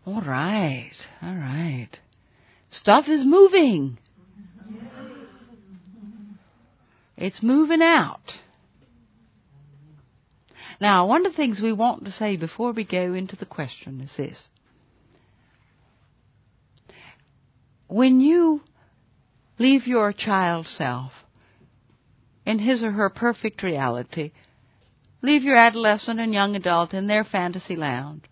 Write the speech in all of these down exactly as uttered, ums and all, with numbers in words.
All right, all right. Stuff is moving. It's moving out. Now, one of the things we want to say before we go into the question is this. When you leave your child self in his or her perfect reality, leave your adolescent and young adult in their fantasy land,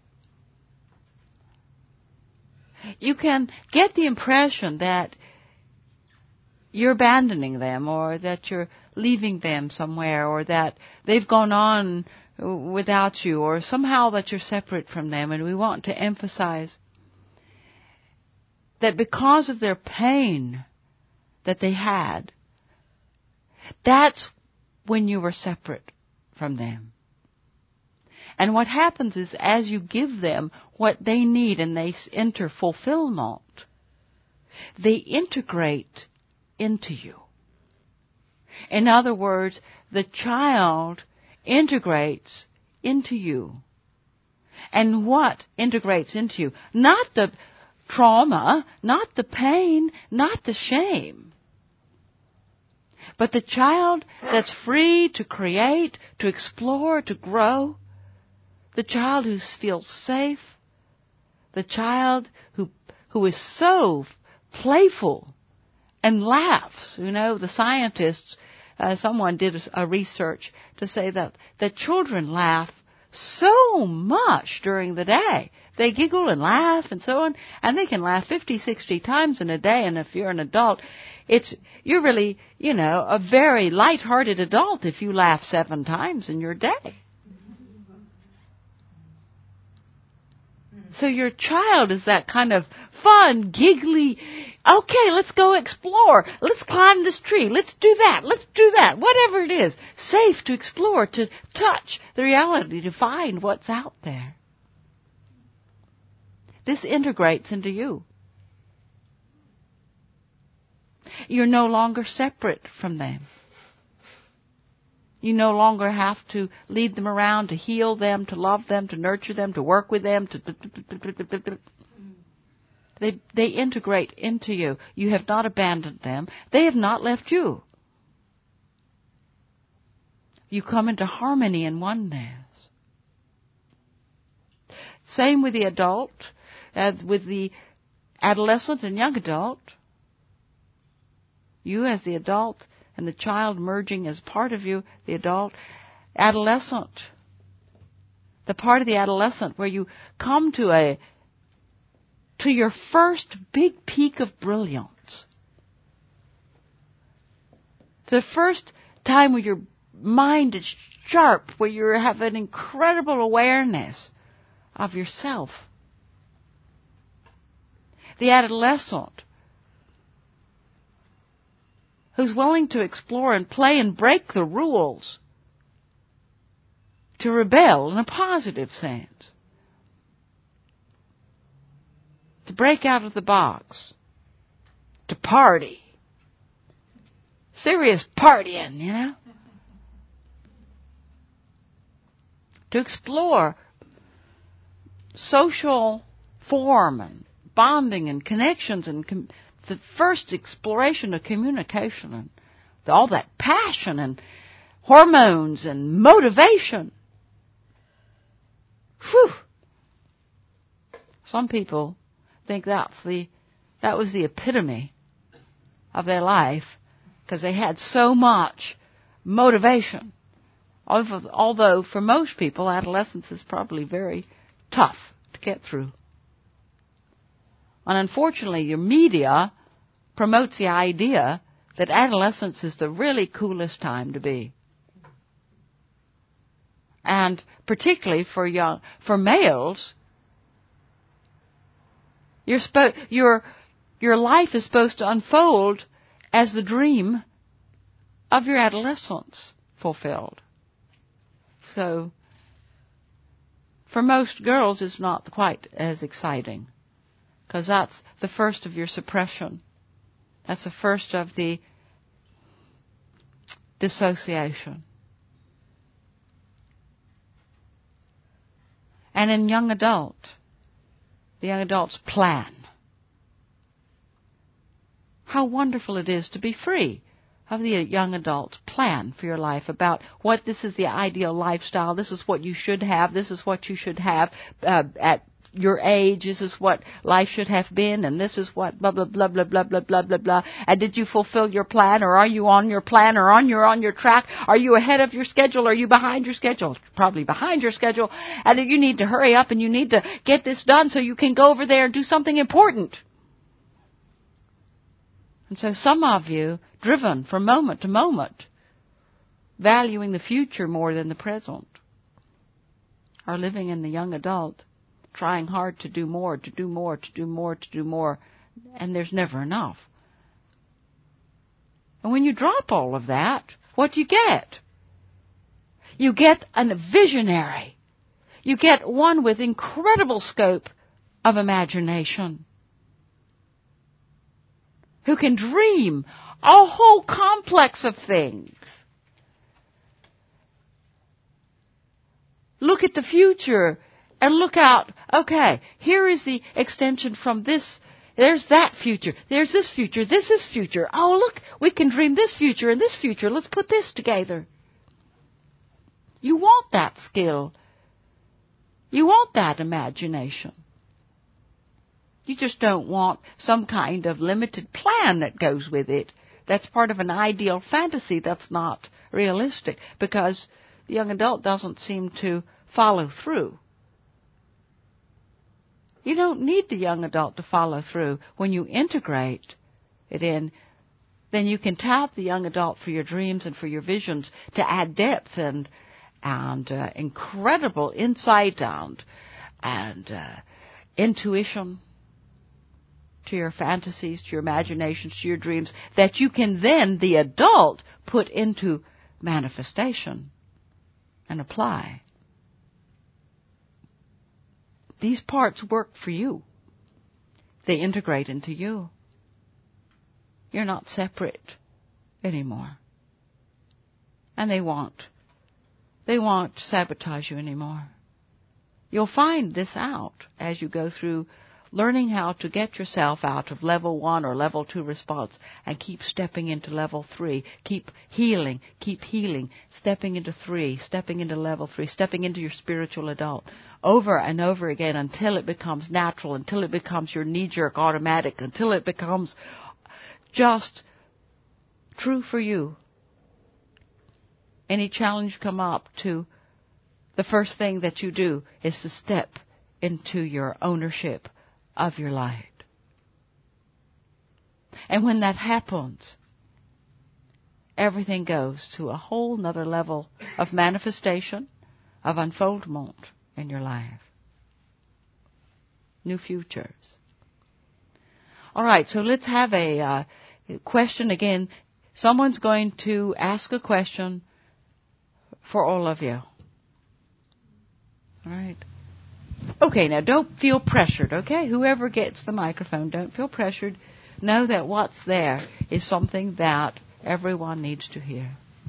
you can get the impression that you're abandoning them, or that you're leaving them somewhere, or that they've gone on without you, or somehow that you're separate from them. And we want to emphasize that because of their pain that they had, that's when you were separate from them. And what happens is, as you give them what they need and they enter fulfillment, they integrate into you. In other words, the child integrates into you. And what integrates into you? Not the trauma, not the pain, not the shame, but the child that's free to create, to explore, to grow. The child who feels safe. The child who who is so playful and laughs. You know, the scientists, uh, someone did a, a research to say that, that children laugh so much during the day. They giggle and laugh and so on, and they can laugh fifty, sixty times in a day. And if you're an adult, it's you're really, you know, a very light-hearted adult if you laugh seven times in your day. So your child is that kind of fun, giggly, okay, let's go explore. Let's climb this tree. Let's do that. Let's do that. Whatever it is. Safe to explore, to touch the reality, to find what's out there. This integrates into you. You're no longer separate from them. You no longer have to lead them around, to heal them, to love them, to nurture them, to work with them. To they, they integrate into you. You have not abandoned them. They have not left you. You come into harmony and oneness. Same with the adult, uh, with the adolescent and young adult. You as the adult and the child merging as part of you, the adult, adolescent. The part of the adolescent where you come to a, to your first big peak of brilliance. The first time where your mind is sharp, where you have an incredible awareness of yourself. The adolescent who's willing to explore and play and break the rules, to rebel in a positive sense, to break out of the box, to party, serious partying, you know, to explore social form and bonding and connections and com- the first exploration of communication and all that passion and hormones and motivation. Whew. Some people think that's the, that was the epitome of their life because they had so much motivation. Although for most people, adolescence is probably very tough to get through. And unfortunately, your media promotes the idea that adolescence is the really coolest time to be. And particularly for young, for males, you're spo- your, your life is supposed to unfold as the dream of your adolescence fulfilled. So, for most girls, it's not quite as exciting. Because that's the first of your suppression. That's the first of the dissociation. And in young adult, the young adult's plan. How wonderful it is to be free of the young adult's plan for your life about what this is the ideal lifestyle, this is what you should have, this is what you should have uh, at your age, this is what life should have been, and this is what blah, blah, blah, blah, blah, blah, blah, blah, blah. And did you fulfill your plan, or are you on your plan, or on your on your track? Are you ahead of your schedule, or are you behind your schedule? Probably behind your schedule, and you need to hurry up and you need to get this done so you can go over there and do something important. And so some of you, driven from moment to moment, valuing the future more than the present, are living in the young adult, trying hard to do more, to do more, to do more, to do more, and there's never enough. And when you drop all of that, what do you get? You get a visionary. You get one with incredible scope of imagination, who can dream a whole complex of things. Look at the future and look out. Okay, here is the extension from this. There's that future. There's this future. This is future. Oh, look, we can dream this future and this future. Let's put this together. You want that skill. You want that imagination. You just don't want some kind of limited plan that goes with it. That's part of an ideal fantasy that's not realistic, because the young adult doesn't seem to follow through. You don't need the young adult to follow through. When you integrate it in, then you can tap the young adult for your dreams and for your visions to add depth and and uh, incredible insight and, and uh, intuition to your fantasies, to your imaginations, to your dreams, that you can then, the adult, put into manifestation and apply. These parts work for you. They integrate into you. You're not separate anymore. And they won't. They won't sabotage you anymore. You'll find this out as you go through learning how to get yourself out of level one or level two response and keep stepping into level three. Keep healing, keep healing, stepping into three, stepping into level three, stepping into your spiritual adult over and over again until it becomes natural, until it becomes your knee-jerk automatic, until it becomes just true for you. Any challenge come up to, the first thing that you do is to step into your ownership of your light. And when that happens, everything goes to a whole nother level of manifestation, of unfoldment in your life. New futures. All right, so let's have a uh, question again. Someone's going to ask a question for all of you. All right. Okay, now don't feel pressured, okay? Whoever gets the microphone, don't feel pressured. Know that what's there is something that everyone needs to hear.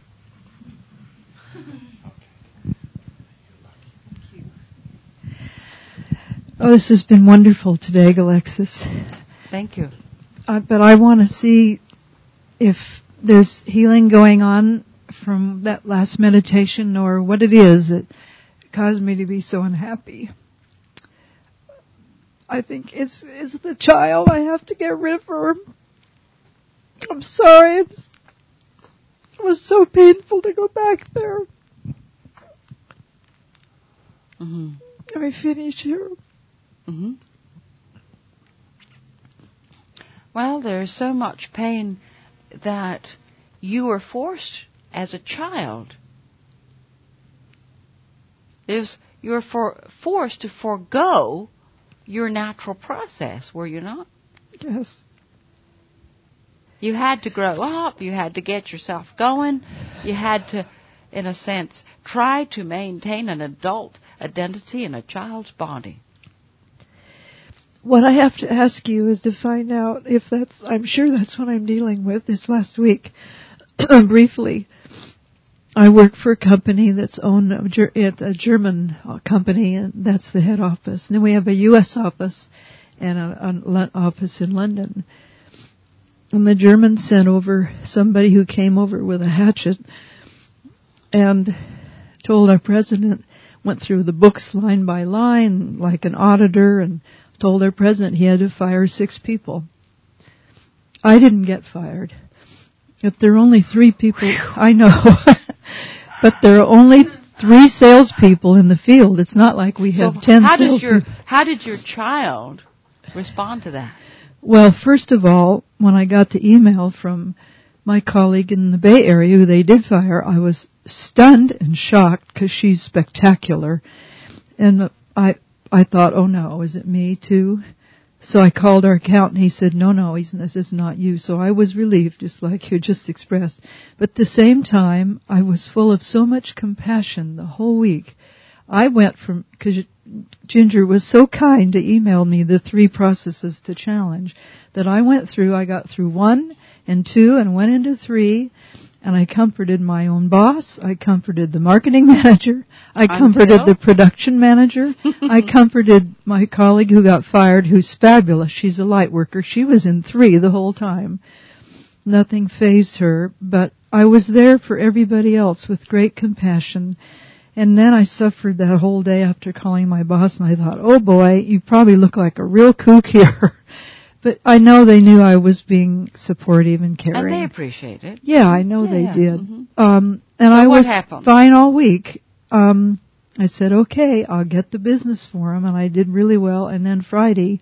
Oh, this has been wonderful today, Alexis. Thank you. Uh, but I want to see if there's healing going on from that last meditation, or what it is that caused me to be so unhappy. I think it's it's the child. I have to get rid of her. I'm sorry. It was, it was so painful to go back there. Mm-hmm. Let me finish here. Mm-hmm. Well, there's so much pain that you were forced as a child. There's, you were for, forced to forego your natural process, were you not? Yes. You had to grow up. You had to get yourself going. You had to, in a sense, try to maintain an adult identity in a child's body. What I have to ask you is to find out if that's, I'm sure that's what I'm dealing with this last week, briefly. I work for a company that's owned, it's a German company, and that's the head office. And then we have a U S office and an office in London. And the Germans sent over somebody who came over with a hatchet and told our president, went through the books line by line like an auditor, and told our president he had to fire six people. I didn't get fired. If there are only three people, I know, but there are only three salespeople in the field. It's not like we have so ten how did your salespeople. How did your child respond to that? Well, first of all, when I got the email from my colleague in the Bay Area who they did fire, I was stunned and shocked because she's spectacular. And I I thought, oh no, is it me too? So I called our accountant. He said, no, no, he's, this is not you. So I was relieved, just like you just expressed. But at the same time, I was full of so much compassion the whole week. I went from, because Ginger was so kind to email me the three processes to challenge, that I went through, I got through one and two and went into three, and I comforted my own boss, I comforted the marketing manager, I comforted Until? the production manager, I comforted my colleague who got fired, who's fabulous. She's a light worker. She was in three the whole time. Nothing fazed her, but I was there for everybody else with great compassion. And then I suffered that whole day after calling my boss, and I thought, oh boy, you probably look like a real kook here. But I know they knew I was being supportive and caring. And they appreciate it. Yeah, I know yeah, they yeah. did. Mm-hmm. Um, and so I what was happened? fine all week. Um, I said, okay, I'll get the business for them, and I did really well. And then Friday,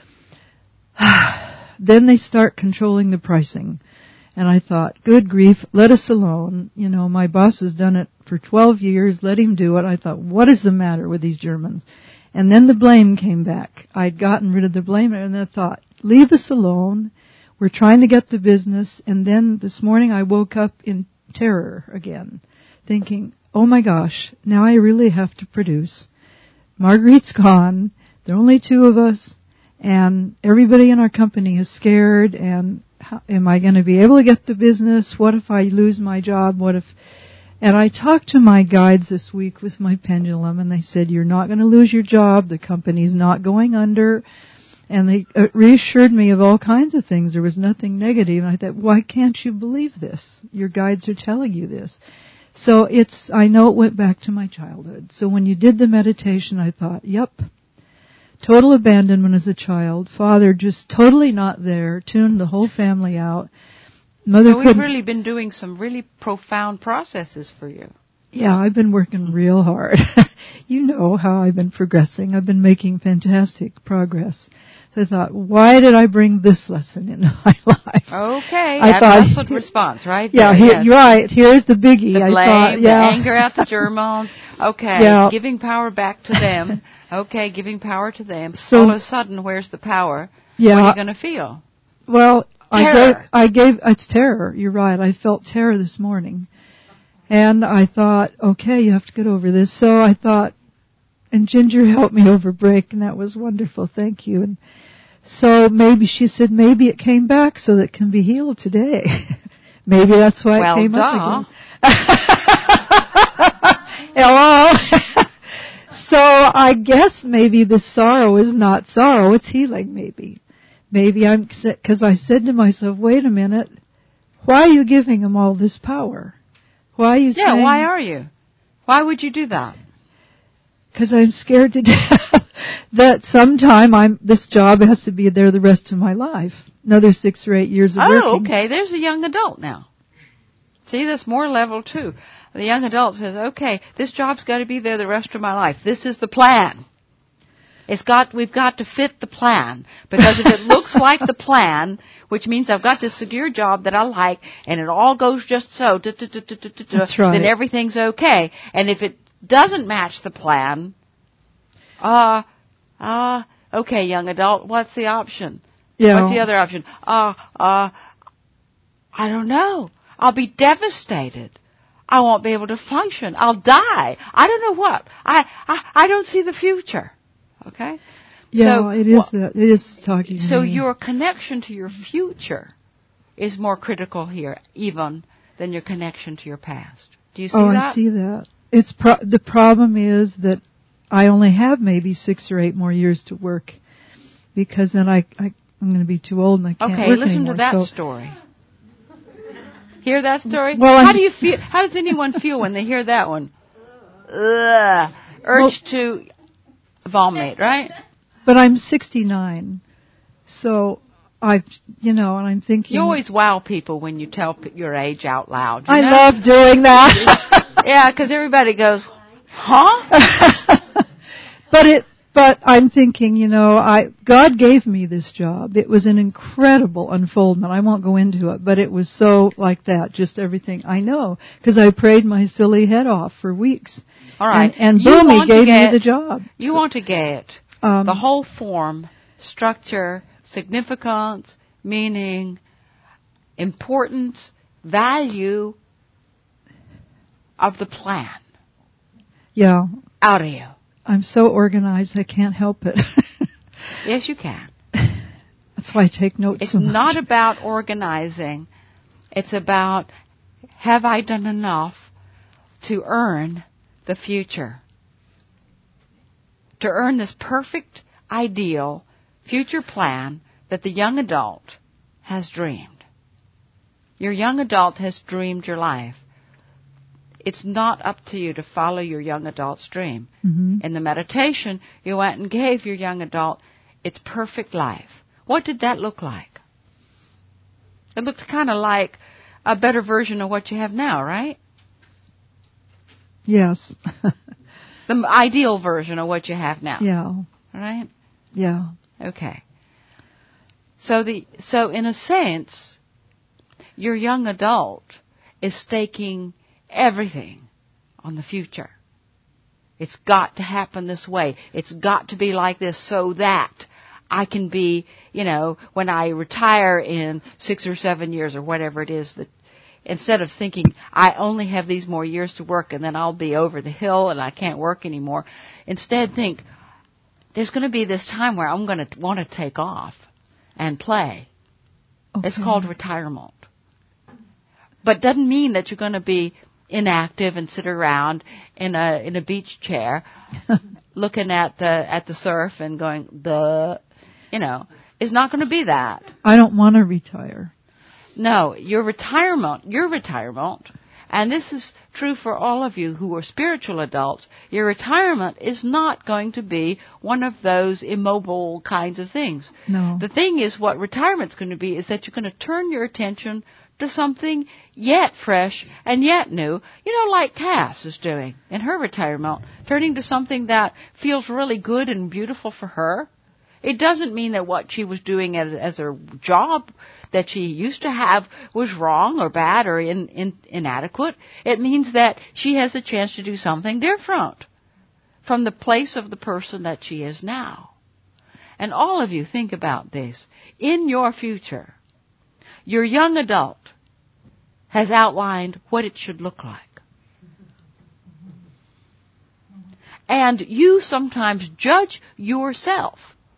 then they start controlling the pricing. And I thought, good grief, let us alone. You know, my boss has done it for twelve years. Let him do it. I thought, what is the matter with these Germans? And then the blame came back. I'd gotten rid of the blame, and I thought, leave us alone. We're trying to get the business. And then this morning I woke up in terror again, thinking, oh my gosh, now I really have to produce. Marguerite's gone. There are only two of us, and everybody in our company is scared, and how, am I going to be able to get the business? What if I lose my job? What if... And I talked to my guides this week with my pendulum, and they said, you're not going to lose your job. The company's not going under. And they uh, reassured me of all kinds of things. There was nothing negative. And I thought, why can't you believe this? Your guides are telling you this. So it's, I know it went back to my childhood. So when you did the meditation, I thought, yep, total abandonment as a child. Father just totally not there, tuned the whole family out. Mother so we've really been doing some really profound processes for you. Yeah, I've been working real hard. You know how I've been progressing. I've been making fantastic progress. So I thought, why did I bring this lesson into my life? Okay, I adolescent thought, response, right? Yeah, there, here, yes. you're right. Here's the biggie. The blame, I thought, yeah. the anger at the Germans. Okay, yeah. Giving power back to them. Okay, giving power to them. So, all of a sudden, where's the power? Yeah. What are you going to feel? Well, terror. I gave, I gave, it's terror. You're right. I felt terror this morning. And I thought, okay, you have to get over this. So I thought, and Ginger helped me over break, and that was wonderful. Thank you. And so maybe she said, maybe it came back so that it can be healed today. Maybe that's why well, it came duh. up again. Hello. So I guess maybe the sorrow is not sorrow, it's healing maybe. Maybe I'm, because I said to myself, wait a minute, why are you giving them all this power? Why are you yeah, saying... Yeah, why are you? Why would you do that? Because I'm scared to death that sometime I'm, this job has to be there the rest of my life. Another six or eight years of oh, working. Oh, okay, there's a young adult now. See, that's more level two. The young adult says, okay, this job's got to be there the rest of my life. This is the plan. It's got, we've got to fit the plan. Because if it looks like the plan, which means I've got this secure job that I like, and it all goes just so, That's right. then everything's okay. And if it doesn't match the plan, uh, uh, okay, young adult, what's the option? Yeah. What's the other option? Uh, uh, I don't know. I'll be devastated. I won't be able to function. I'll die. I don't know what. I, I, I don't see the future. Okay? Yeah, so, it is well, that. It is talking to So me. your connection to your future is more critical here, even than your connection to your past. Do you see oh, that? I see that. It's pro- the problem is that I only have maybe six or eight more years to work, because then I, I I'm going to be too old and I can't okay, work listen anymore. to that so, story. Hear that story? Well, how I'm do you feel? How does anyone feel when they hear that one? Ugh. Urge well, to vomit, right? But I'm sixty-nine, so I, you know, and I'm thinking. You always wow people when you tell your age out loud. I know? love doing that. Yeah, because everybody goes, huh? But it, but I'm thinking, you know, I, God gave me this job. It was an incredible unfoldment. I won't go into it, but it was so like that, just everything I know, because I prayed my silly head off for weeks. All right. And, and boom, he gave get, me the job. You so, want to get um, the whole form, structure, significance, meaning, importance, value of the plan. Yeah. Out of you. I'm so organized, I can't help it. Yes, you can. That's why I take notes It's so much. not about organizing. It's about, have I done enough to earn the future? To earn this perfect, ideal future plan that the young adult has dreamed. Your young adult has dreamed your life. It's not up to you to follow your young adult's dream. Mm-hmm. In the meditation, you went and gave your young adult its perfect life. What did that look like? It looked kind of like a better version of what you have now, right? Yes. The ideal version of what you have now. Yeah. Right? Yeah. Okay. So the so in a sense, your young adult is staking everything on the future. It's got to happen this way. It's got to be like this so that I can be, you know, when I retire in six or seven years or whatever it is, that instead of thinking I only have these more years to work and then I'll be over the hill and I can't work anymore, instead think there's going to be this time where I'm going to want to take off and play. Okay. It's called retirement. But doesn't mean that you're going to be inactive and sit around in a in a beach chair looking at the at the surf and going the you know, it's not going to be that. I don't want to retire. No, your retirement, your retirement, and this is true for all of you who are spiritual adults, your retirement is not going to be one of those immobile kinds of things. No. The thing is, what retirement's going to be is that you're going to turn your attention to something yet fresh and yet new, you know, like Cass is doing in her retirement, turning to something that feels really good and beautiful for her. It doesn't mean that what she was doing as, as her job that she used to have was wrong or bad or in, in, inadequate. It means that she has a chance to do something different from the place of the person that she is now. And all of you think about this. In your future, your young adult has outlined what it should look like. And you sometimes judge yourself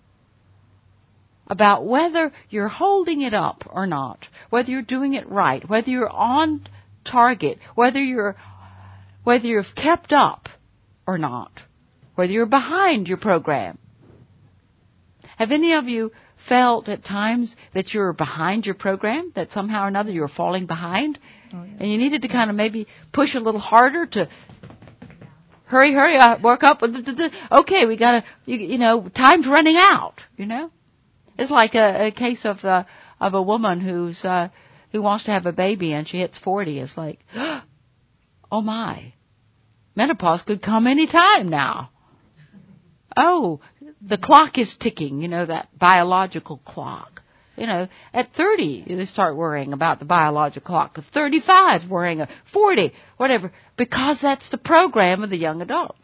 about whether you're holding it up or not, whether you're doing it right, whether you're on target, whether you're whether you've kept up or not, whether you're behind your program. Have any of you felt at times that you're behind your program, that somehow or another you're falling behind, oh, yeah. and you needed to kind of maybe push a little harder to hurry, hurry, uh, work up. Okay, we got to, you, you know, time's running out. You know, it's like a, a case of uh, of a woman who's uh, who wants to have a baby and she hits forty. It's like, oh my, menopause could come any time now. Oh, the clock is ticking, you know, that biological clock. You know, at thirty, you start worrying about the biological clock. At thirty-five, worrying at forty, whatever, because that's the program of the young adult.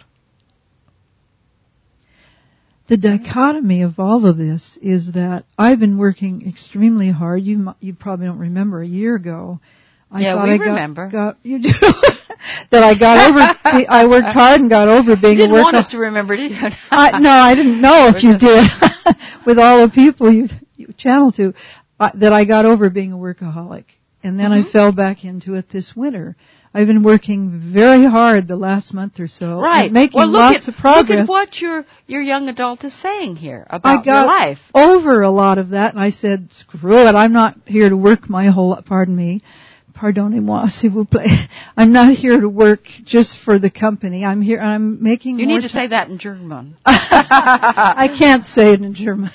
The dichotomy of all of this is that I've been working extremely hard. You you probably don't remember a year ago. I yeah, thought we I got, remember. Got, you do. That I got over, I worked hard and got over being you didn't a workaholic. want us to remember, did you? I, no, I didn't know if you did. With all the people you, you channel to, uh, that I got over being a workaholic. And then Mm-hmm. I fell back into it this winter. I've been working very hard the last month or so. Right. And making well, look lots at, of progress. Look at what your, your young adult is saying here I about got your life. over a lot of that, and I said, screw it, I'm not here to work my whole, pardon me, pardonnez-moi, s'il vous plaît. I'm not here to work just for the company. I'm here, I'm making You more need to t- say that in German. I can't say it in German.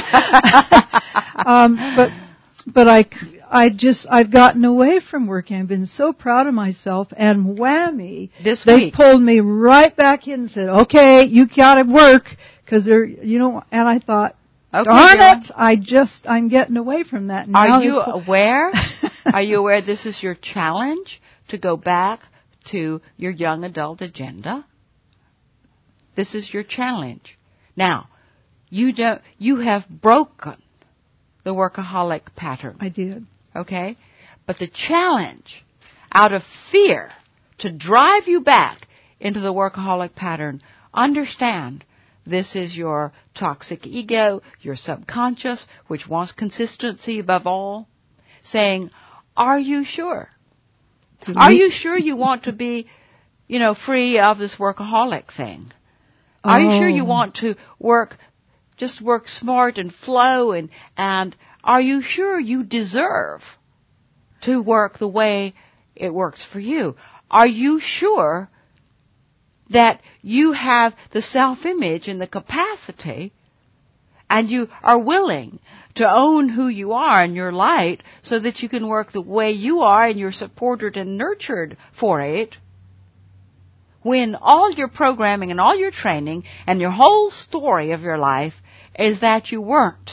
um, but, but I, I just, I've gotten away from working. I've been so proud of myself, and whammy, This they week. pulled me right back in and said, okay, you gotta work, cause they're, you know, and I thought, Okay, darn Jill. it, I just, I'm getting away from that. Now Are they you pull- aware? Are you aware this is your challenge to go back to your young adult agenda? This is your challenge. Now, you don't, you have broken the workaholic pattern. I did. Okay? But the challenge, out of fear, to drive you back into the workaholic pattern, understand this is your toxic ego, your subconscious, which wants consistency above all, saying, are you sure? To Are meet- you sure you want to be, you know, free of this workaholic thing? Are you sure you Oh. want to work, just work smart and flow, and, and are you sure you deserve to work the way it works for you? Are you sure that you have the self-image and the capacity, and you are willing to own who you are in your light so that you can work the way you are and you're supported and nurtured for it, when all your programming and all your training and your whole story of your life is that you weren't?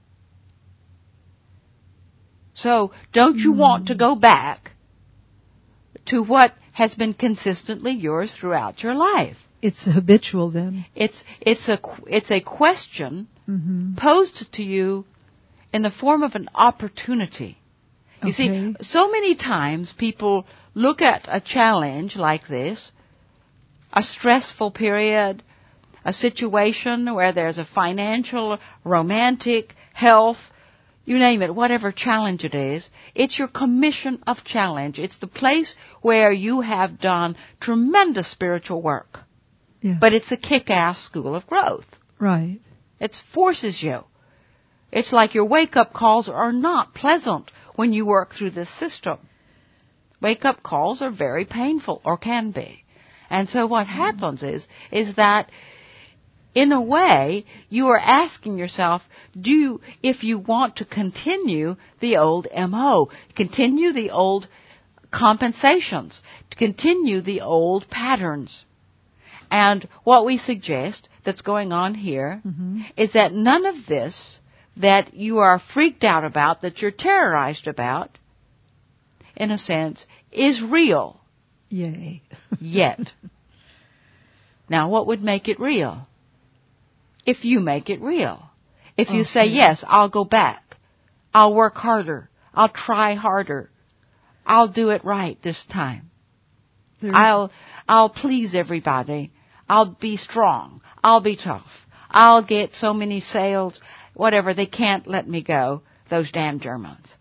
So don't you mm. want to go back to what has been consistently yours throughout your life? It's habitual then. It's it's a it's a question mm-hmm. posed to you in the form of an opportunity. You okay. see, so many times people look at a challenge like this, a stressful period, a situation where there's a financial, romantic, health, you name it, whatever challenge it is, it's your commission of challenge. It's the place where you have done tremendous spiritual work. Yes. But it's a kick-ass school of growth. Right. It forces you. It's like your wake-up calls are not pleasant when you work through this system. Wake-up calls are very painful, or can be. And so what happens is, is that in a way, you are asking yourself, do you, if you want to continue the old M O, continue the old compensations, to continue the old patterns. And what we suggest that's going on here mm-hmm. is that none of this that you are freaked out about, that you're terrorized about, in a sense, is real. Yay. Yet. Now, what would make it real? If you make it real. If you okay. say, yes, I'll go back. I'll work harder. I'll try harder. I'll do it right this time. There's I'll, I'll please everybody. I'll be strong. I'll be tough. I'll get so many sales, whatever. They can't let me go, those damn Germans.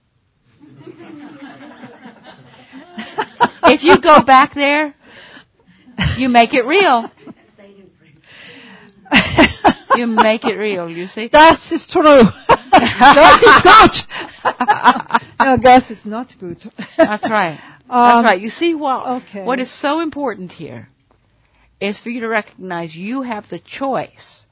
If you go back there, you make it real. You make it real, you see? Das ist true. Das ist gut. No, das ist not good. That's right. Um, That's right. You see what, okay. what is so important here is for you to recognize you have the choice.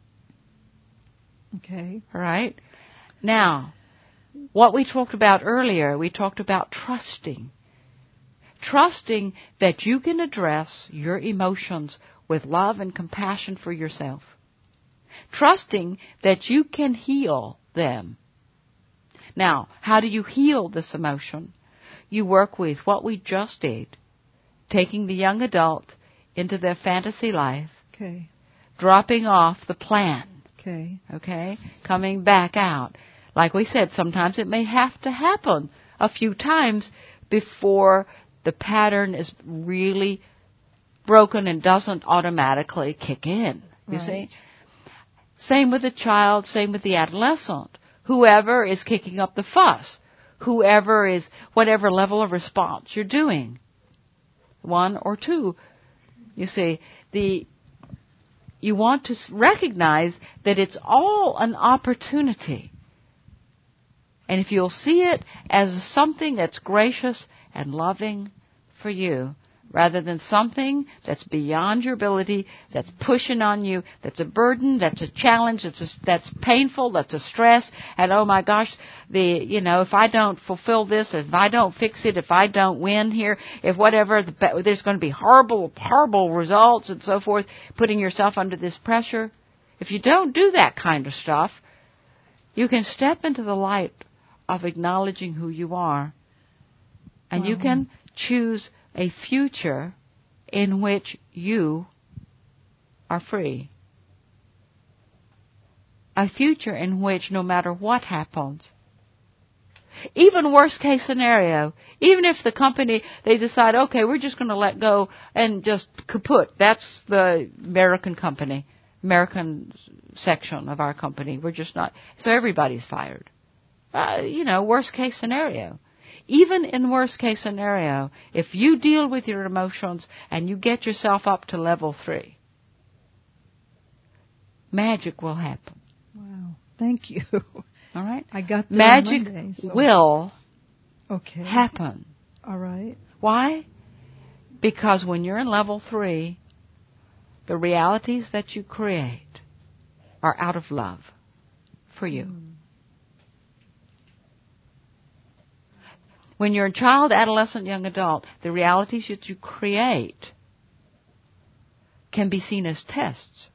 Okay. All right? Now, what we talked about earlier, we talked about trusting. Trusting that you can address your emotions with love and compassion for yourself. Trusting that you can heal them. Now, how do you heal this emotion? You work with what we just did, taking the young adult into their fantasy life, Okay. dropping off the plan, Okay. okay, coming back out. Like we said, sometimes it may have to happen a few times before the pattern is really broken and doesn't automatically kick in, you Right. see. Same with the child, same with the adolescent. Whoever is kicking up the fuss, whoever is, whatever level of response you're doing. One or two. You see, the, you want to recognize that it's all an opportunity. And if you'll see it as something that's gracious and loving for you, rather than something that's beyond your ability, that's pushing on you, that's a burden, that's a challenge, that's a, that's painful, that's a stress, and oh my gosh, the you know, if I don't fulfill this, if I don't fix it, if I don't win here, if whatever, the, there's going to be horrible, horrible results and so forth, putting yourself under this pressure. If you don't do that kind of stuff, you can step into the light of acknowledging who you are, and wow. you can choose a future in which you are free. A future in which no matter what happens, even worst case scenario, even if the company, they decide, okay, we're just going to let go and just kaput. That's the American company, American section of our company. We're just not, so everybody's fired. Uh, you know, worst case scenario. Even in worst case scenario, if you deal with your emotions and you get yourself up to level three, magic will happen. Wow. Thank you. All right? I got that magic on Monday, so. will okay. happen. All right. Why? Because when you're in level three, the realities that you create are out of love for you. Mm. When you're a child, adolescent, young adult, the realities that you create can be seen as tests.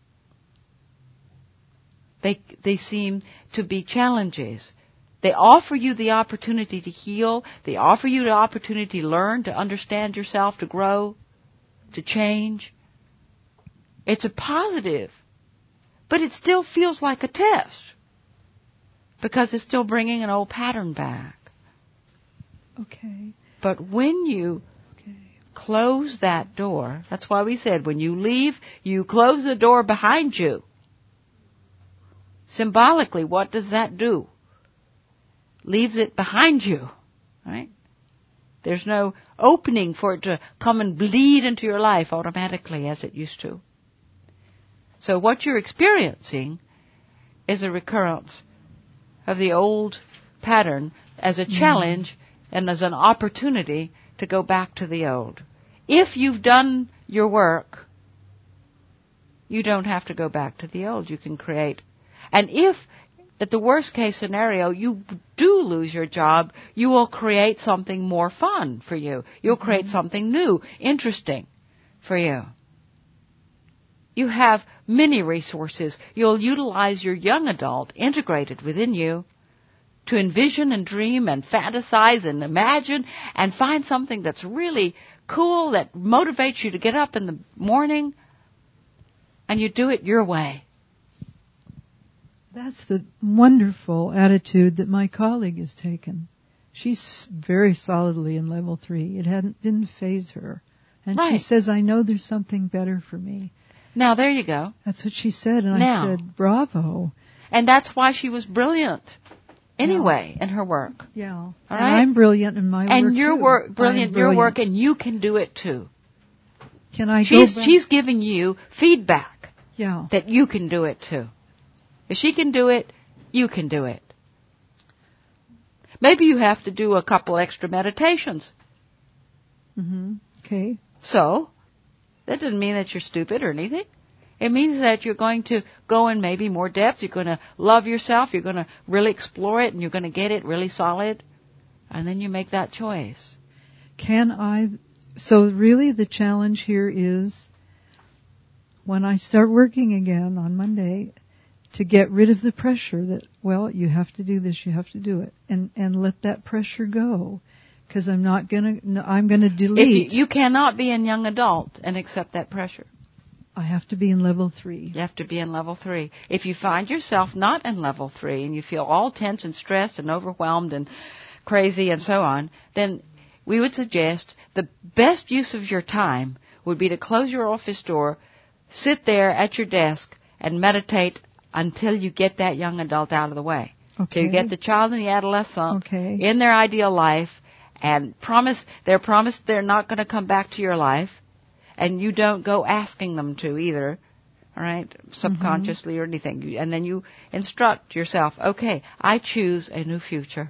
They, they seem to be challenges. They offer you the opportunity to heal. They offer you the opportunity to learn, to understand yourself, to grow, to change. It's a positive, but it still feels like a test because it's still bringing an old pattern back. Okay. But when you okay. close that door, that's why we said when you leave, you close the door behind you. Symbolically, what does that do? Leaves it behind you, right? There's no opening for it to come and bleed into your life automatically as it used to. So what you're experiencing is a recurrence of the old pattern as a challenge mm. and as an opportunity to go back to the old. If you've done your work, you don't have to go back to the old. You can create. And if, at the worst case scenario, you do lose your job, you will create something more fun for you. You'll mm-hmm. create something new, interesting for you. You have many resources. You'll utilize your young adult integrated within you to envision and dream and fantasize and imagine and find something that's really cool that motivates you to get up in the morning, and you do it your way. That's the wonderful attitude that my colleague has taken. She's very solidly in level three. It hadn't didn't faze her. And right. she says, I know there's something better for me. Now, there you go. That's what she said, and now, I said, bravo. And that's why she was brilliant anyway yeah. in her work. Yeah. All and right? I'm brilliant in my and work, And you're too. wor- brilliant in your brilliant. work, and you can do it, too. Can I she's, go back? She's giving you feedback yeah. that you can do it, too. If she can do it, you can do it. Maybe you have to do a couple extra meditations. Mm-hmm. Okay. So, that doesn't mean that you're stupid or anything. It means that you're going to go in maybe more depth. You're going to love yourself. You're going to really explore it, and you're going to get it really solid. And then you make that choice. Can I... So really the challenge here is when I start working again on Monday to get rid of the pressure that, well, you have to do this, you have to do it, and, and let that pressure go. Because I'm not going to... I'm going to delete... If you, you cannot be in young adult and accept that pressure. I have to be in level three. You have to be in level three. If you find yourself not in level three and you feel all tense and stressed and overwhelmed and crazy and so on, then we would suggest the best use of your time would be to close your office door, sit there at your desk, and meditate until you get that young adult out of the way. Okay. To get the child and the adolescent Okay. in their ideal life and promise, they're promised they're not going to come back to your life, and you don't go asking them to either, all right, subconsciously mm-hmm. or anything. And then you instruct yourself, okay, I choose a new future.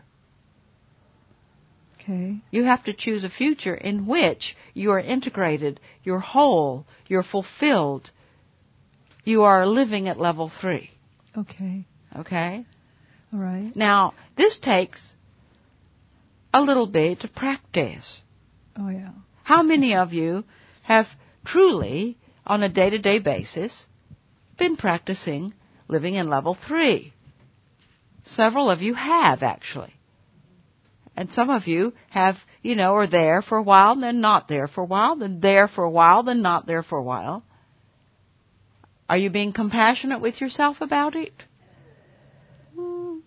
Okay. You have to choose a future in which you are integrated, you're whole, you're fulfilled. You are living at level three. Okay. Okay? All right. Now, this takes a little bit of practice. Oh, yeah. How many of you have truly, on a day-to-day basis, been practicing living in level three? Several of you have, actually. And some of you have, you know, are there for a while, then not there for a while, then there for a while, then not there for a while. Are you being compassionate with yourself about it? Hmm.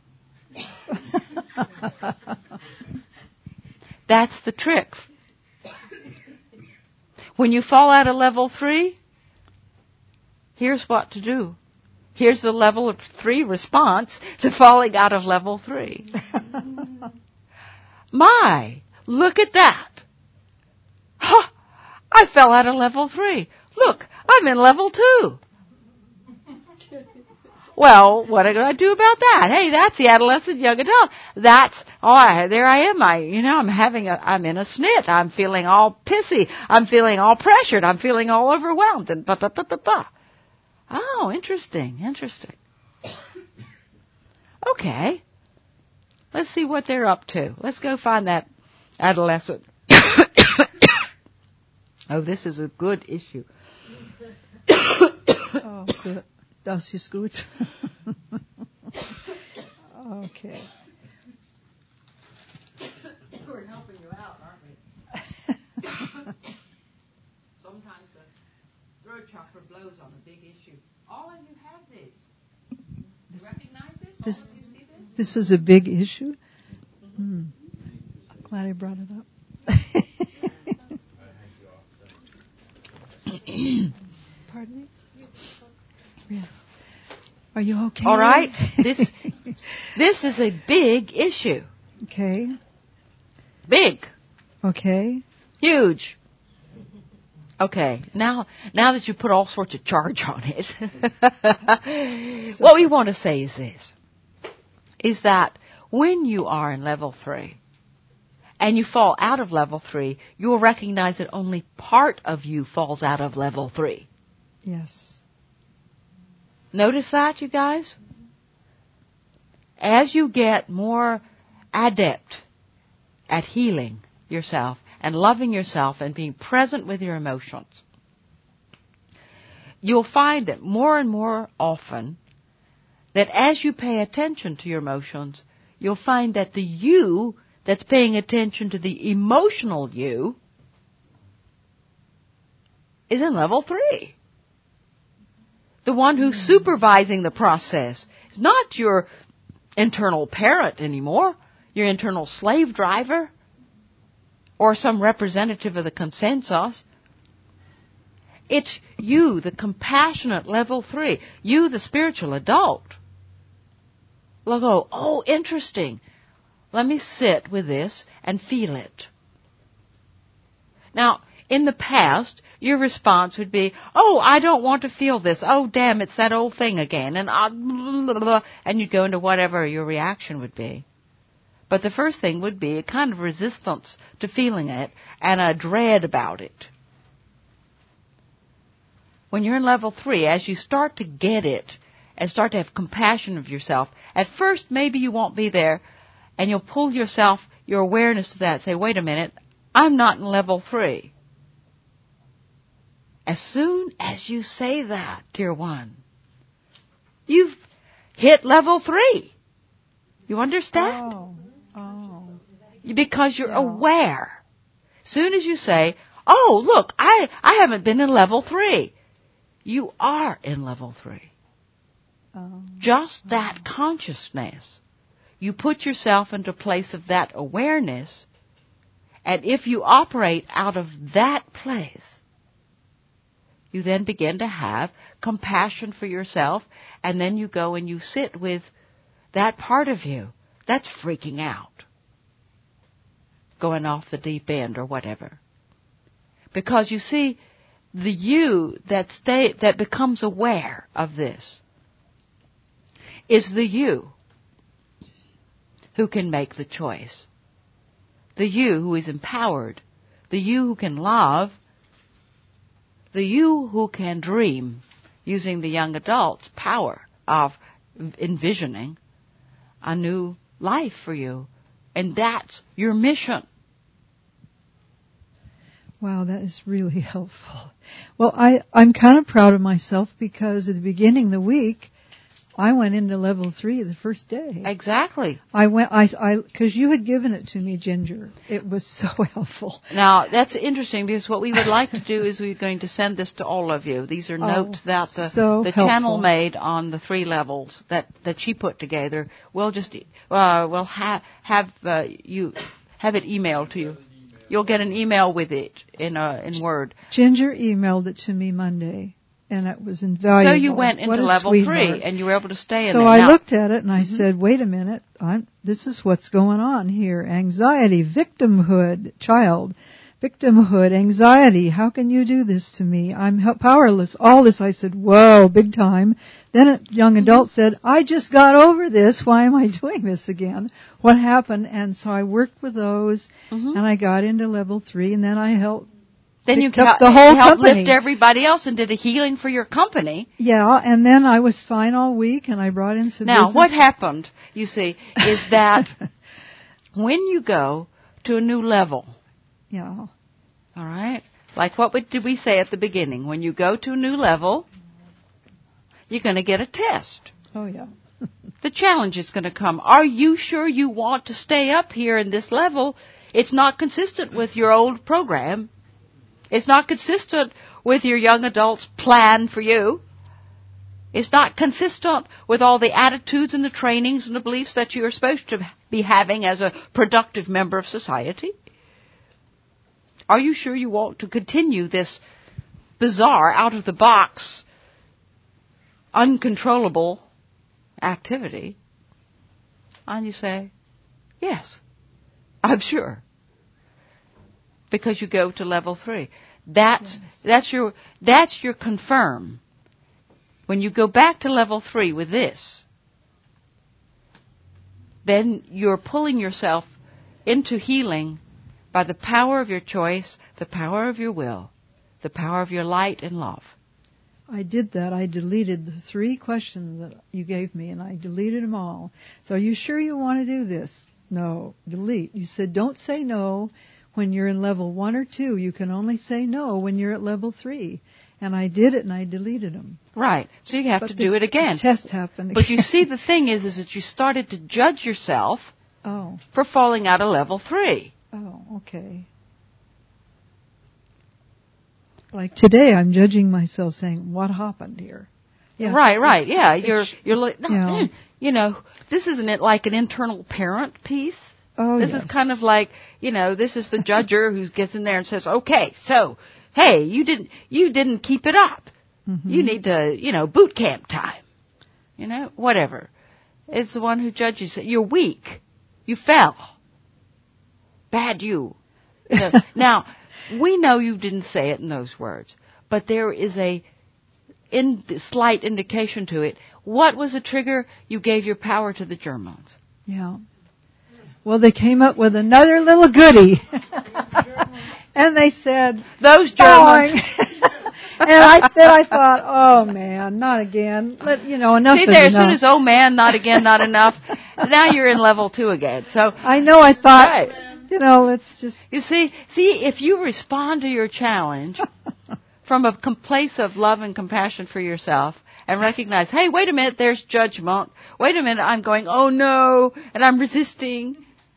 That's the trick. When you fall out of level three, here's what to do. Here's the level of three response to falling out of level three. My, look at that. Huh, I fell out of level three. Look, I'm in level two. Well, what am I going to do about that? Hey, that's the adolescent young adult. That's, oh, I, there I am. I, you know, I'm having a, I'm in a snit. I'm feeling all pissy. I'm feeling all pressured. I'm feeling all overwhelmed. And ba ba ba ba ba. Oh, interesting, interesting. Okay. Let's see what they're up to. Let's go find that adolescent. Oh, this is a good issue. Oh, good. Das ist gut. Okay. We're helping you out, aren't we? Sometimes the throat chakra blows on a big issue. All of you have this. You recognize this? This, All of you see this? this is a big issue? Mm-hmm. Glad I brought it up. Pardon me? Yes. Are you okay? All right. This this is a big issue. Okay. Big. Okay. Huge. Okay. Now now that you put all sorts of charge on it, what we want to say is this. Is that when you are in level three and you fall out of level three, you will recognize that only part of you falls out of level three. Yes. Notice that, you guys? As you get more adept at healing yourself and loving yourself and being present with your emotions, you'll find that more and more often that as you pay attention to your emotions, you'll find that the you that's paying attention to the emotional you is in level three. The one who's supervising the process is not your internal parent anymore, your internal slave driver, or some representative of the consensus. It's you, the compassionate level three. You, the spiritual adult. They'll go, oh, interesting. Let me sit with this and feel it. Now, in the past, your response would be, oh, I don't want to feel this. Oh, damn, it's that old thing again. And uh, blah, blah, blah, and you'd go into whatever your reaction would be. But the first thing would be a kind of resistance to feeling it and a dread about it. When you're in level three, as you start to get it and start to have compassion of yourself, at first maybe you won't be there, and you'll pull yourself, your awareness to that, and say, wait a minute, I'm not in level three. As soon as you say that, dear one, you've hit level three. You understand? Oh. Oh. Because you're Yeah. aware. As soon as you say, oh, look, I, I haven't been in level three. You are in level three. Oh. Just that consciousness. You put yourself into a place of that awareness, and if you operate out of that place, you then begin to have compassion for yourself, and then you go and you sit with that part of you, that's freaking out. Going off the deep end or whatever. Because you see, the you that stay, that becomes aware of this is the you who can make the choice. The you who is empowered. The you who can love. The you who can dream using the young adult's power of envisioning a new life for you. And that's your mission. Wow, that is really helpful. Well, I, I'm kind of proud of myself because at the beginning of the week, I went into level three the first day. Exactly. I went, I, I, cause you had given it to me, Ginger. It was so helpful. Now, that's interesting because what we would like to do is we're going to send this to all of you. These are Oh, notes that the, so the helpful. channel made on the three levels that, that she put together. We'll just, uh, we'll have, have, uh, you, have it emailed to you. You'll get an email with it in, uh, in Word. Ginger emailed it to me Monday. And it was invaluable. So you went into level sweetheart. three, and you were able to stay in so there. So I now, looked at it, and I mm-hmm. said, wait a minute, I'm, this is what's going on here. Anxiety, victimhood, child, victimhood, anxiety. How can you do this to me? I'm powerless. All this, I said, whoa, big time. Then a young adult mm-hmm. said, I just got over this. Why am I doing this again? What happened? And so I worked with those, mm-hmm. and I got into level three, and then I helped. Then you helped ca- the whole helped company. lift everybody else and did a healing for your company. Yeah, and then I was fine all week, and I brought in some Now, business. what happened, you see, is that when you go to a new level, yeah, all right, like what did we say at the beginning? When you go to a new level, you're going to get a test. Oh, yeah. The challenge is going to come. Are you sure you want to stay up here in this level? It's not consistent with your old program. It's not consistent with your young adult's plan for you. It's not consistent with all the attitudes and the trainings and the beliefs that you are supposed to be having as a productive member of society. Are you sure you want to continue this bizarre, out-of-the-box, uncontrollable activity? And you say, yes, I'm sure. Because you go to level three. That's, yes. that's your, that's your confirm. When you go back to level three with this, then you're pulling yourself into healing by the power of your choice, the power of your will, the power of your light and love. I did that. I deleted the three questions that you gave me, and I deleted them all. So are you sure you want to do this? No. Delete. You said don't say no. When you're in level one or two, you can only say no when you're at level three. And I did it, and I deleted them. Right. So you have but to do it again. The test happened again. But you see, the thing is, is that you started to judge yourself oh. for falling out of level three. Oh, okay. Like today, I'm judging myself, saying, "What happened here?" Yeah, right, right. Yeah, you're you're like, no, yeah. you know, this isn't it like an internal parent piece? Oh, this yes. is kind of like, you know, this is the judger who gets in there and says, okay, so, hey, you didn't, you didn't keep it up. Mm-hmm. You need to, you know, boot camp time. You know, whatever. It's the one who judges it. You're weak. You fell. Bad you. you know, now, we know you didn't say it in those words, but there is a in, slight indication to it. What was the trigger? You gave your power to the Germans. Yeah. Well, they came up with another little goodie. And they said, those Germans. And I then I thought, oh man, not again. Let, you know, enough See is there, enough. as soon as, oh man, not again, not enough. Now you're in level two again. So I know, I thought, right. you know, let's just. You see, see, if you respond to your challenge from a place of love and compassion for yourself, and recognize, hey, wait a minute, there's judgment. Wait a minute, I'm going, oh no, and I'm resisting.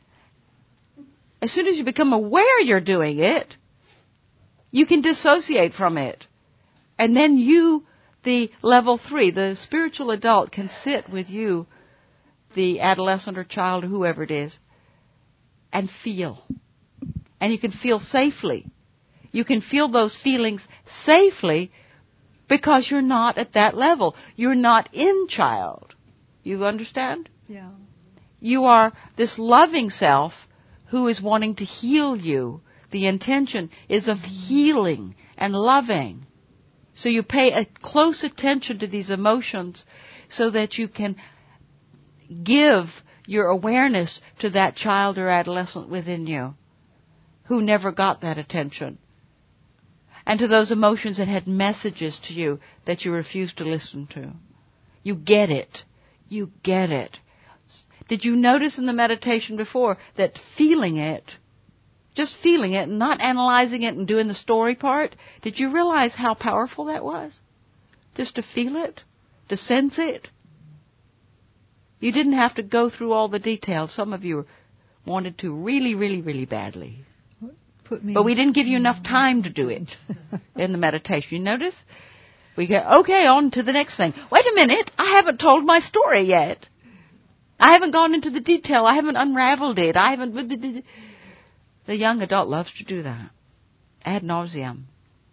As soon as you become aware you're doing it, you can dissociate from it. And then you, the level three, the spiritual adult, can sit with you, the adolescent or child or whoever it is, and feel. And you can feel safely. You can feel those feelings safely because you're not at that level. You're not in child. You understand? Yeah. You are this loving self who is wanting to heal you. The intention is of healing and loving. So you pay a close attention to these emotions so that you can give your awareness to that child or adolescent within you who never got that attention. And to those emotions that had messages to you that you refused to listen to. You get it. You get it. Did you notice in the meditation before that feeling it, just feeling it and not analyzing it and doing the story part, did you realize how powerful that was? Just to feel it, to sense it. You didn't have to go through all the details. Some of you wanted to really, really, really badly. Put me But we didn't give you enough time to do it in the meditation. You notice? We go, okay, on to the next thing. Wait a minute, I haven't told my story yet. I haven't gone into the detail. I haven't unraveled it. I haven't... The young adult loves to do that. Ad nauseum.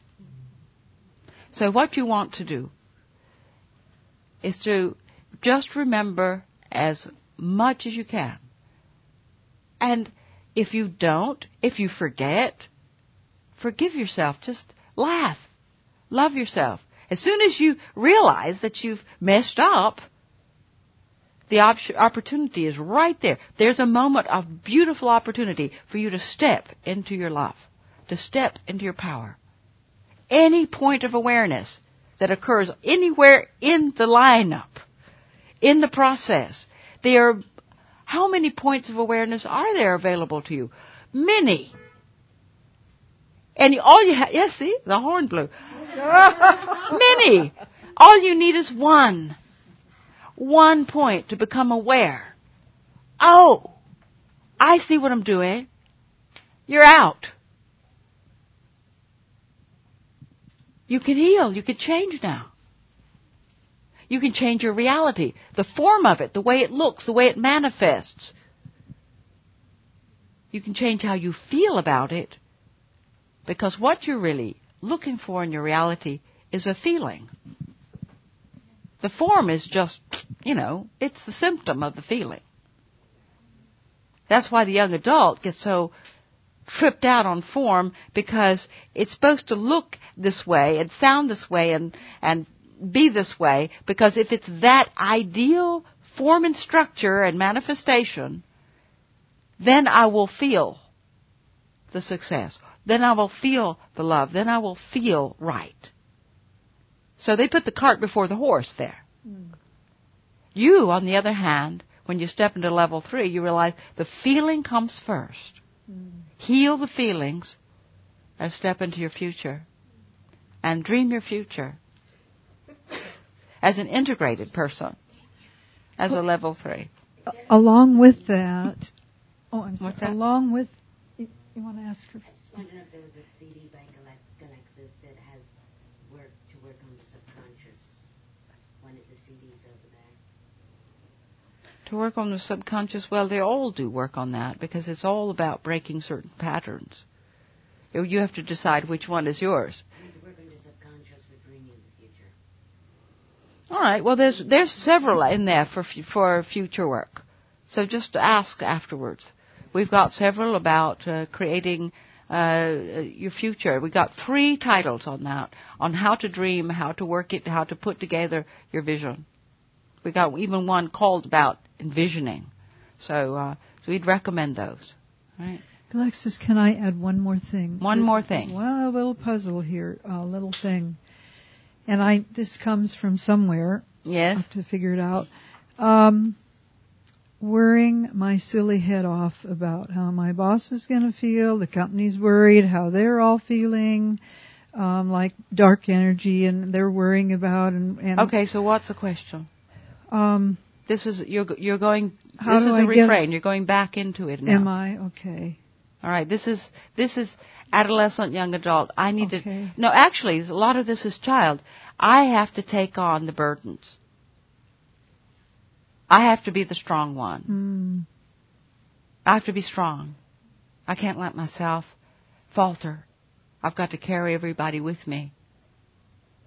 So what you want to do is to just remember as much as you can. And if you don't, if you forget, forgive yourself. Just laugh. Love yourself. As soon as you realize that you've messed up, the op- opportunity is right there. There's a moment of beautiful opportunity for you to step into your love, to step into your power. Any point of awareness that occurs anywhere in the lineup, in the process, there are, how many points of awareness are there available to you? Many. And you, all you have, yes, see, the horn blew. Many. All you need is one. One point to become aware. Oh, I see what I'm doing. You're out. You can heal. You can change now. You can change your reality, the form of it, the way it looks, the way it manifests. You can change how you feel about it, because what you're really looking for in your reality is a feeling. The form is just, you know, it's the symptom of the feeling. That's why the young adult gets so tripped out on form, because it's supposed to look this way and sound this way and, and be this way, because if it's that ideal form and structure and manifestation, then I will feel the success. Then I will feel the love. Then I will feel right. So they put the cart before the horse there. Mm. You, on the other hand, when you step into level three, you realize the feeling comes first. Mm. Heal the feelings and step into your future. And dream your future as an integrated person, as a level three. Along with that, oh, I'm sorry. What's that? Along with, you, you want to ask her? I just wondering if there was a C D by Galexis that has work to work on the subconscious. One of the C Ds over there. To work on the subconscious, well, they all do work on that, because it's all about breaking certain patterns. You have to decide which one is yours. I need to work on the subconscious for dreaming in the future. All right. Well, there's there's several in there for for future work. So just ask afterwards. We've got several about uh, creating uh, your future. We've got three titles on that, on how to dream, how to work it, how to put together your vision. We got even one called about envisioning. So uh, so we'd recommend those. Right. Alexis, can I add one more thing? One more thing. Well, a little puzzle here, a little thing. And I this comes from somewhere. Yes. I have to figure it out. Um, worrying my silly head off about how my boss is going to feel, the company's worried, how they're all feeling, um, like dark energy, and they're worrying about. And, and okay, so what's the question? Um, this is you're you're going. How this do is I a refrain. get, you're going back into it now. Am I okay? All right. This is this is adolescent, young adult. I need okay. to. No, actually, a lot of this is child. I have to take on the burdens. I have to be the strong one. Mm. I have to be strong. I can't let myself falter. I've got to carry everybody with me.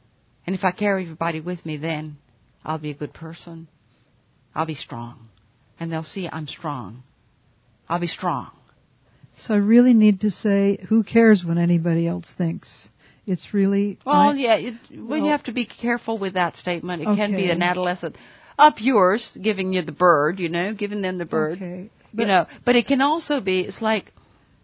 And if I carry everybody with me, then I'll be a good person. I'll be strong. And they'll see I'm strong. I'll be strong. So I really need to say, who cares what anybody else thinks? It's really... Well, I, yeah, it, well, well, you have to be careful with that statement. It okay. can be an adolescent up yours, giving you the bird, you know, giving them the bird. Okay. You know, but it can also be, it's like,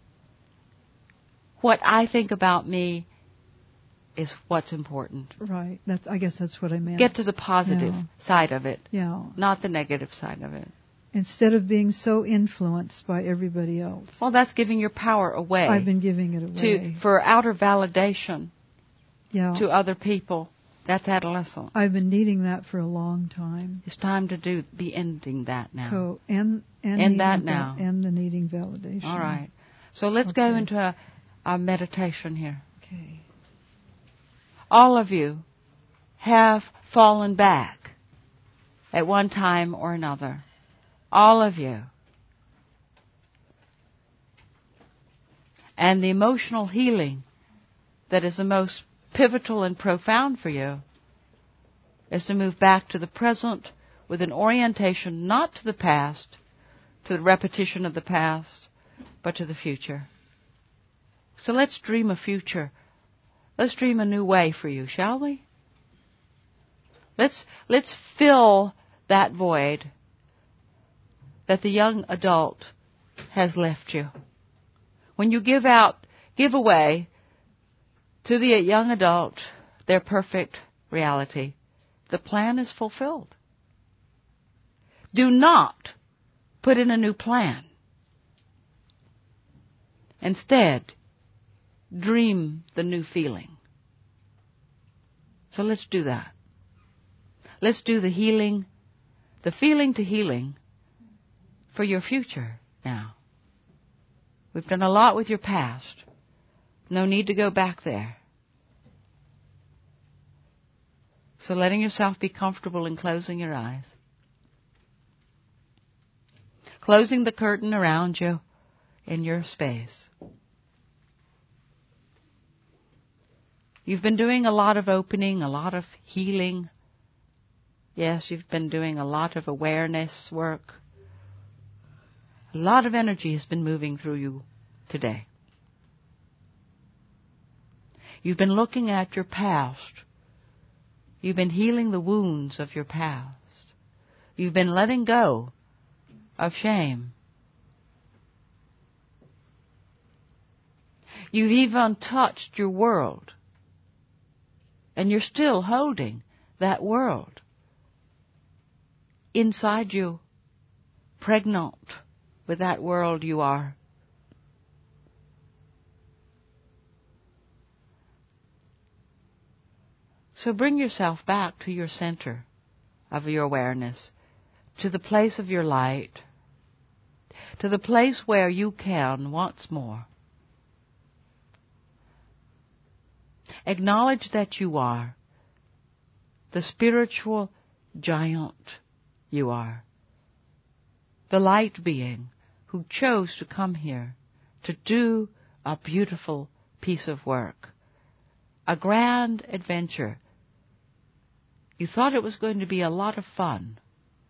what I think about me is what's important. Right. That's, I guess that's what I meant. Get to the positive yeah. side of it, yeah. not the negative side of it. Instead of being so influenced by everybody else. Well, that's giving your power away. I've been giving it away. To, for outer validation yeah. to other people. That's adolescent. I've been needing that for a long time. It's time to do be ending that now. So, and, and End that now. And the needing validation. All right. So let's okay. go into a, a meditation here. Okay. All of you have fallen back at one time or another. All of you. And the emotional healing that is the most pivotal and profound for you is to move back to the present with an orientation not to the past, to the repetition of the past, but to the future. So let's dream a future. Let's dream a new way for you, shall we? Let's, let's fill that void that the young adult has left you. When you give out, give away to the young adult their perfect reality, the plan is fulfilled. Do not put in a new plan. Instead, dream the new feeling. So let's do that. Let's do the healing, the feeling to healing for your future now. We've done a lot with your past. No need to go back there. So letting yourself be comfortable in closing your eyes. Closing the curtain around you in your space. You've been doing a lot of opening, a lot of healing. Yes, you've been doing a lot of awareness work. A lot of energy has been moving through you today. You've been looking at your past. You've been healing the wounds of your past. You've been letting go of shame. You've even touched your world. And you're still holding that world inside you, pregnant with that world you are. So bring yourself back to your center of your awareness, to the place of your light, to the place where you can once more acknowledge that you are the spiritual giant you are, the light being who chose to come here to do a beautiful piece of work, a grand adventure. You thought it was going to be a lot of fun.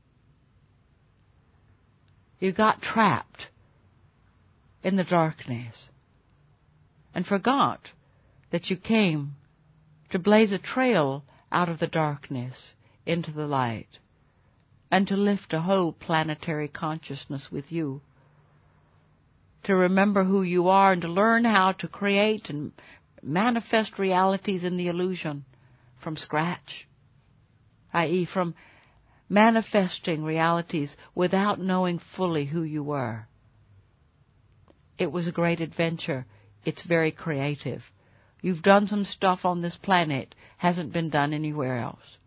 You got trapped in the darkness and forgot that you came to blaze a trail out of the darkness into the light and to lift a whole planetary consciousness with you, to remember who you are and to learn how to create and manifest realities in the illusion from scratch, that is from manifesting realities without knowing fully who you were. It was a great adventure. It's very creative. You've done some stuff on this planet, hasn't been done anywhere else.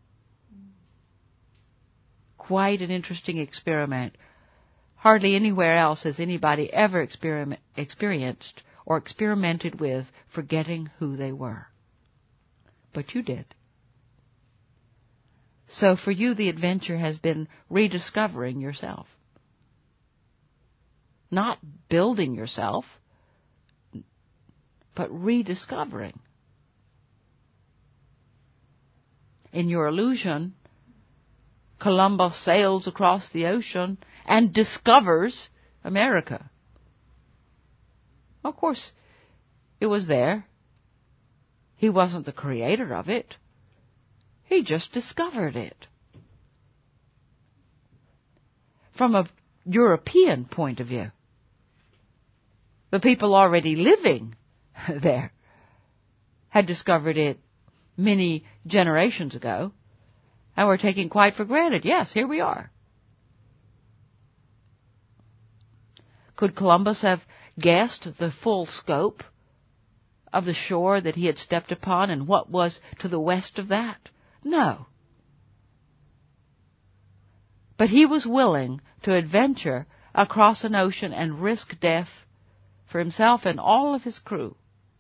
Quite an interesting experiment. Hardly anywhere else has anybody ever experiment, experienced or experimented with forgetting who they were. But you did. So for you, the adventure has been rediscovering yourself. Not building yourself, but rediscovering. In your illusion, Columbus sails across the ocean and discovers America. Of course, it was there. He wasn't the creator of it. He just discovered it. From a European point of view, the people already living there had discovered it many generations ago, and were taking quite for granted, yes, here we are. Could Columbus have guessed the full scope of the shore that he had stepped upon and what was to the west of that? No. But he was willing to adventure across an ocean and risk death for himself and all of his crew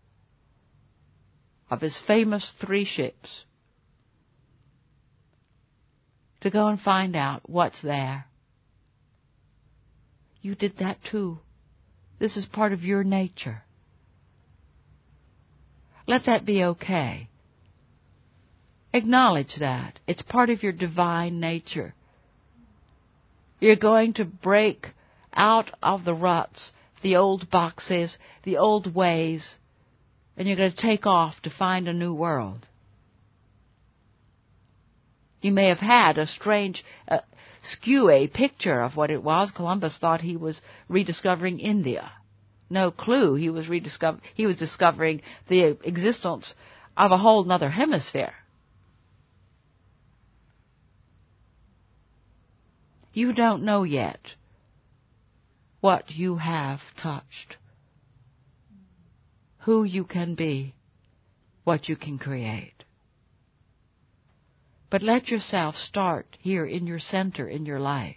of his famous three ships to go and find out what's there. You did that too. This is part of your nature. Let that be okay. Acknowledge that. It's part of your divine nature. You're going to break out of the ruts, the old boxes, the old ways, and you're going to take off to find a new world. You may have had a strange, uh, skew picture of what it was. Columbus thought he was rediscovering India. No clue. He was rediscover. He was discovering the existence of a whole other hemisphere. You don't know yet what you have touched, who you can be, what you can create. But let yourself start here in your center, in your light.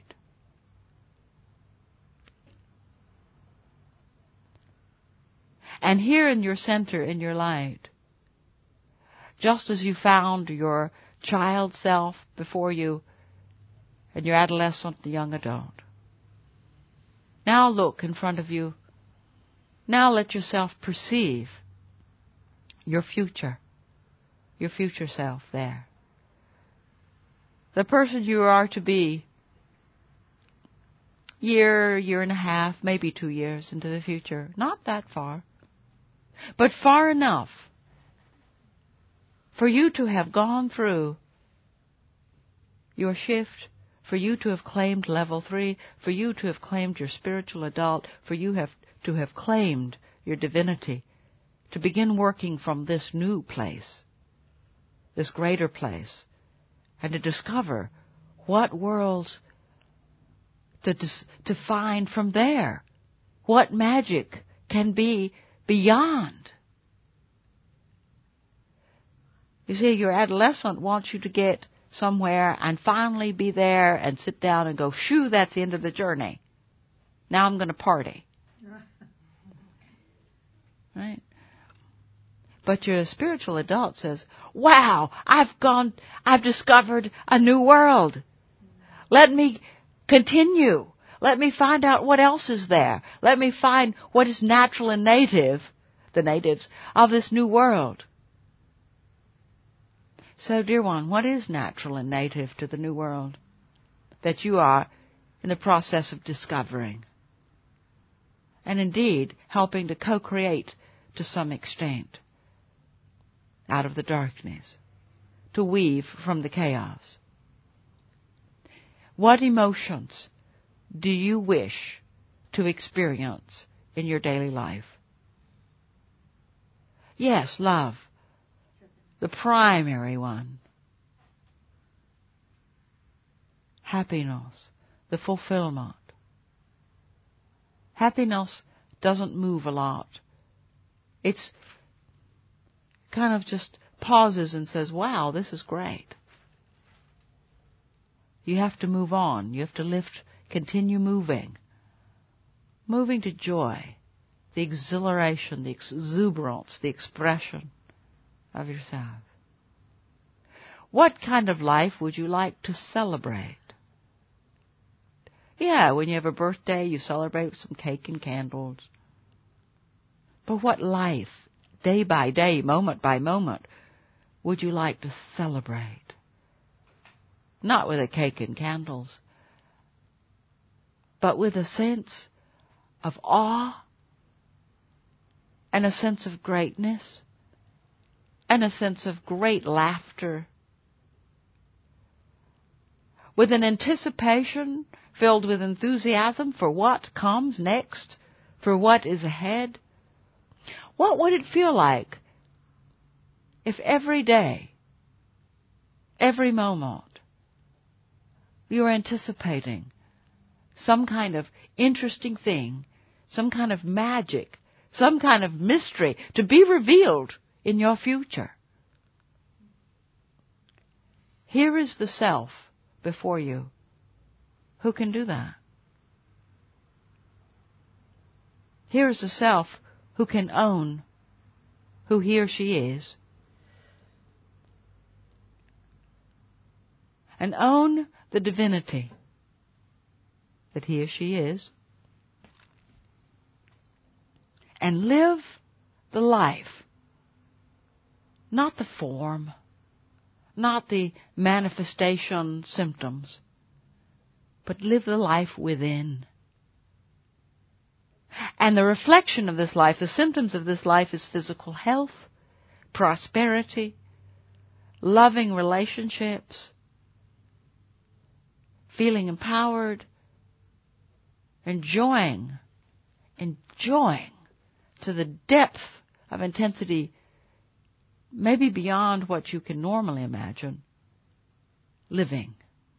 And here in your center, in your light, just as you found your child self before you and your adolescent, the young adult, now look in front of you. Now let yourself perceive your future, your future self there. The person you are to be year, year and a half, maybe two years into the future. Not that far, but far enough for you to have gone through your shift, for you to have claimed level three, for you to have claimed your spiritual adult, for you have to have claimed your divinity, to begin working from this new place, this greater place, and to discover what worlds to, dis- to find from there, what magic can be beyond. You see, your adolescent wants you to get somewhere and finally be there and sit down and go, shoo, that's the end of the journey. Now I'm going to party. Right? But your spiritual adult says, wow, I've gone, I've discovered a new world. Let me continue. Let me find out what else is there. Let me find what is natural and native, the natives, of this new world. So, dear one, what is natural and native to the new world that you are in the process of discovering? And indeed, helping to co-create to some extent out of the darkness, to weave from the chaos. What emotions do you wish to experience in your daily life? Yes, love, the primary one. Happiness, the fulfillment. Happiness doesn't move a lot. It's kind of just pauses and says, wow, this is great. You have to move on. You have to lift, continue moving. Moving to joy, the exhilaration, the exuberance, the expression of yourself. What kind of life would you like to celebrate? Yeah, when you have a birthday, you celebrate with some cake and candles. But what life, day by day, moment by moment, would you like to celebrate? not with a cake and candles, but with a sense of awe and a sense of greatness and a sense of great laughter, with an anticipation filled with enthusiasm for what comes next, for what is ahead. What would it feel like if every day, every moment, you were anticipating some kind of interesting thing, some kind of magic, some kind of mystery to be revealed in your future? Here is the self before you. Who can do that? Here is the self who can own who he or she is and own the divinity that he or she is and live the life, not the form, not the manifestation symptoms, but live the life within. And the reflection of this life, the symptoms of this life, is physical health, prosperity, loving relationships, feeling empowered, enjoying, enjoying to the depth of intensity, maybe beyond what you can normally imagine, living.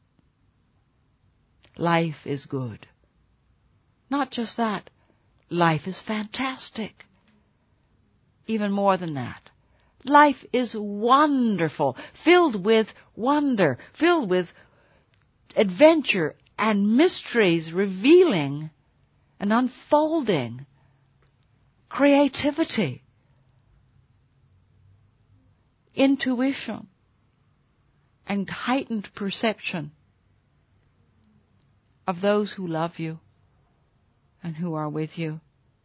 Life is good. Not just that, life is fantastic. Even more than that, life is wonderful, filled with wonder, filled with adventure and mysteries, revealing and unfolding creativity, intuition, and heightened perception of those who love you and who are with you.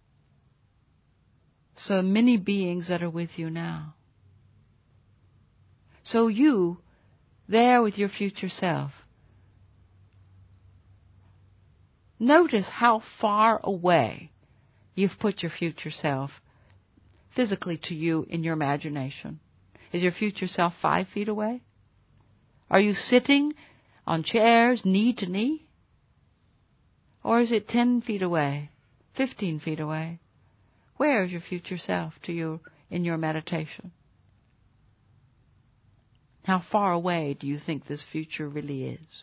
So many beings that are with you now. So you, there with your future self, notice how far away you've put your future self physically to you in your imagination. Is your future self five feet away? Are you sitting on chairs knee to knee? Or is it ten feet away, fifteen feet away? Where is your future self to you in your meditation? How far away do you think this future really is?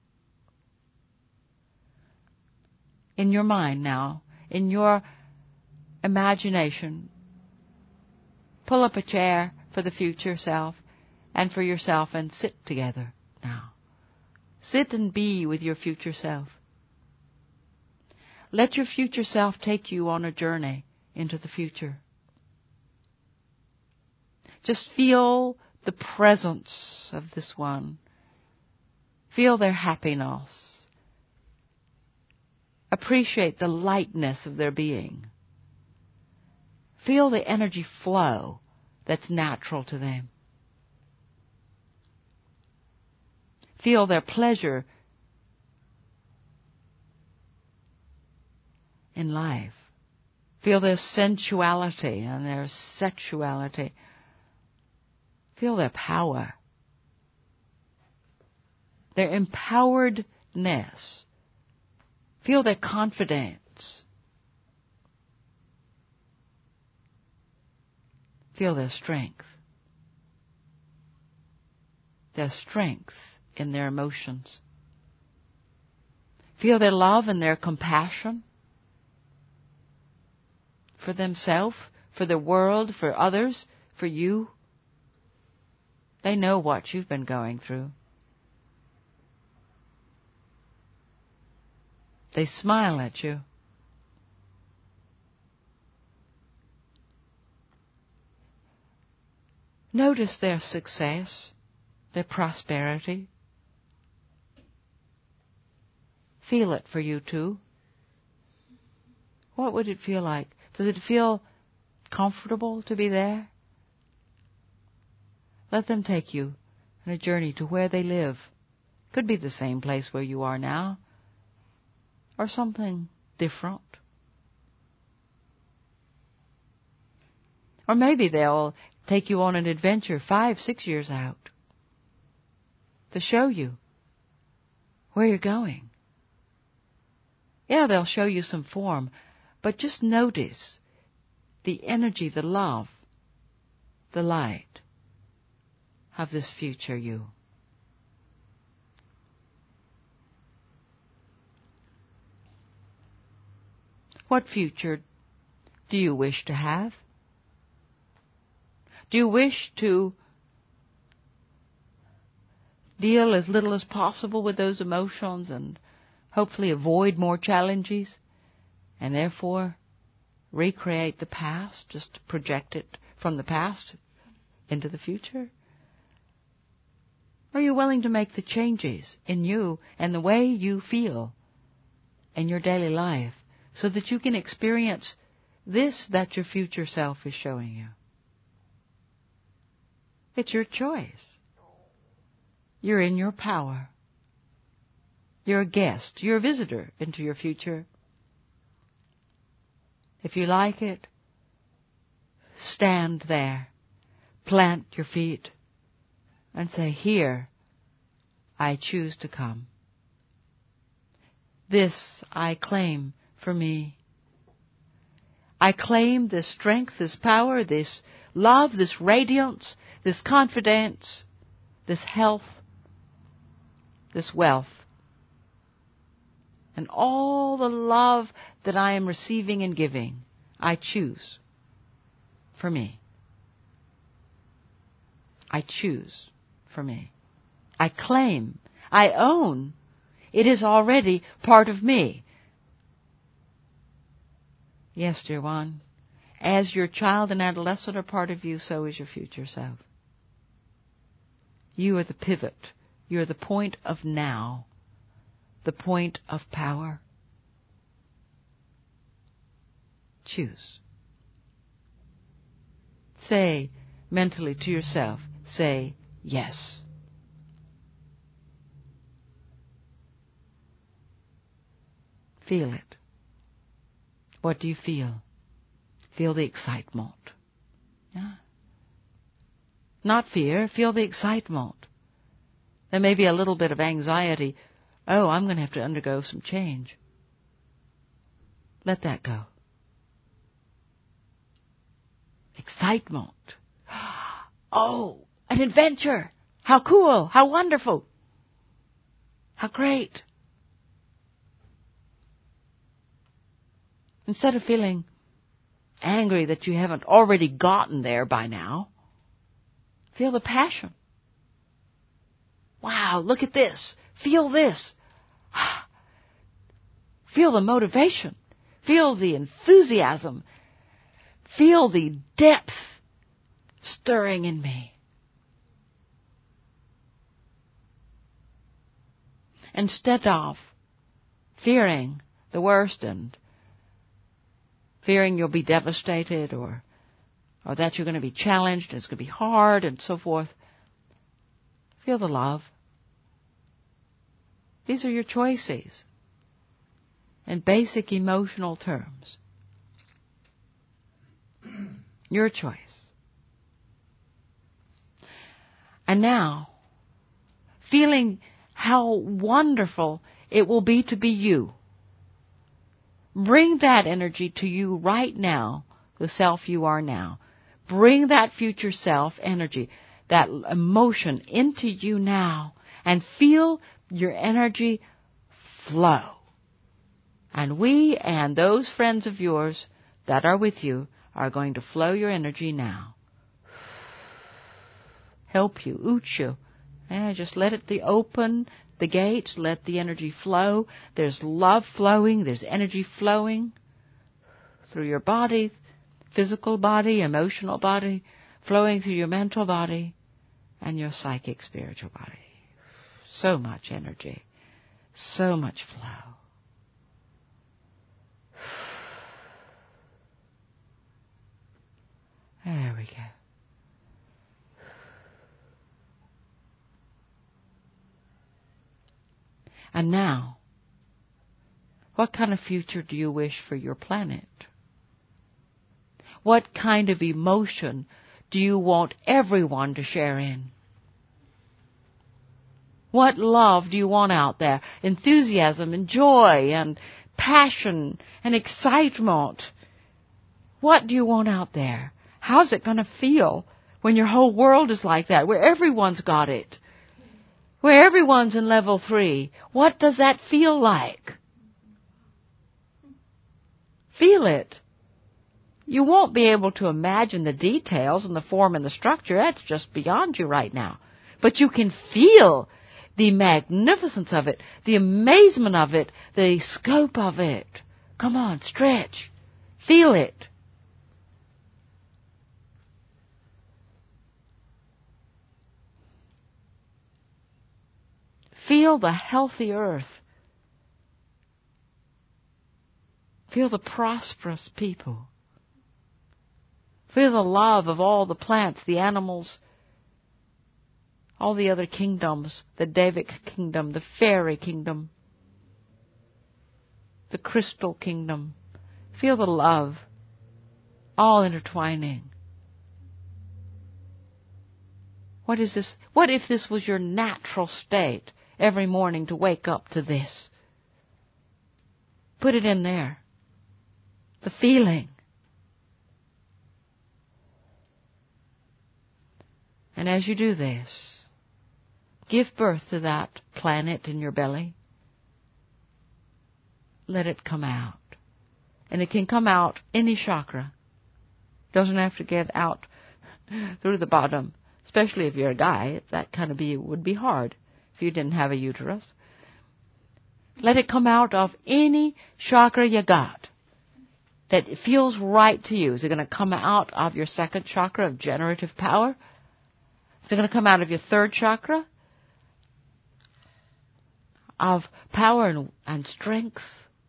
In your mind now, in your imagination, pull up a chair for the future self and for yourself and sit together now. Sit and be with your future self. Let your future self take you on a journey into the future. Just feel the presence of this one. Feel their happiness. Appreciate the lightness of their being. Feel the energy flow that's natural to them. Feel their pleasure in life. Feel their sensuality and their sexuality. Feel their power. Their empoweredness. Feel their confidence. Feel their strength. Their strength in their emotions. Feel their love and their compassion for themselves, for the world, for others, for you. They know what you've been going through. They smile at you. Notice their success, their prosperity. Feel it for you too. What would it feel like? Does it feel comfortable to be there? Let them take you on a journey to where they live, Could be the same place where you are now, or something different. Or maybe they'll take you on an adventure five, six years out to show you where you're going. Yeah, they'll show you some form, but just notice the energy, the love, the light of this future you. What future do you wish to have? Do you wish to deal as little as possible with those emotions and hopefully avoid more challenges and therefore recreate the past, just project it from the past into the future? Are you willing to make the changes in you and the way you feel in your daily life so that you can experience this that your future self is showing you? It's your choice. You're in your power. You're a guest. You're a visitor into your future. If you like it, stand there, plant your feet, and say, here, I choose to come. This I claim for me. I claim this strength, this power, this love, this radiance, this confidence, this health, this wealth, and all the love that I am receiving and giving, I choose for me. I choose for me. I claim, I own, it is already part of me. Yes, dear one, as your child and adolescent are part of you, so is your future self. You are the pivot. You are the point of now, the point of power. Choose. Say mentally to yourself, say yes. Feel it. What do you feel? Feel the excitement. Yeah. Not fear, feel the excitement. There may be a little bit of anxiety. Oh, I'm going to have to undergo some change. Let that go. Excitement. Oh, an adventure. How cool. How wonderful. How great. Instead of feeling angry that you haven't already gotten there by now, feel the passion. Wow, look at this. Feel this. Feel the motivation. Feel the enthusiasm. Feel the depth stirring in me. Instead of fearing the worst and fearing you'll be devastated or or that you're going to be challenged and it's going to be hard and so forth, feel the love. These are your choices in basic emotional terms. Your choice. And now, feeling how wonderful it will be to be you, bring that energy to you right now, the self you are now. Bring that future self energy, that emotion into you now, and feel your energy flow. And we and those friends of yours that are with you are going to flow your energy now. Help you, uchu. Yeah, just let it the open the gates, let the energy flow. There's love flowing, there's energy flowing through your body, physical body, emotional body, flowing through your mental body and your psychic spiritual body. So much energy, so much flow. There we go. And now, what kind of future do you wish for your planet? What kind of emotion do you want everyone to share in? What love do you want out there? Enthusiasm and joy and passion and excitement. What do you want out there? How's it going to feel when your whole world is like that, where everyone's got it? Where everyone's in level three? What does that feel like? Feel it. You won't be able to imagine the details and the form and the structure. That's just beyond you right now. But you can feel the magnificence of it, the amazement of it, the scope of it. Come on, stretch. Feel it. Feel the healthy earth. Feel the prosperous people. Feel the love of all the plants, the animals, all the other kingdoms, the Devic kingdom, the fairy kingdom, the crystal kingdom. Feel the love, all intertwining. What is this? What if this was your natural state every morning to wake up to this? Put it in there. The feeling. And as you do this, give birth to that planet in your belly. Let it come out. And it can come out any chakra. Doesn't have to get out through the bottom. Especially if you're a guy, that kind of be would be hard if you didn't have a uterus. Let it come out of any chakra you got that feels right to you. Is it going to come out of your second chakra of generative power? Is it going to come out of your third chakra of power and, and strength?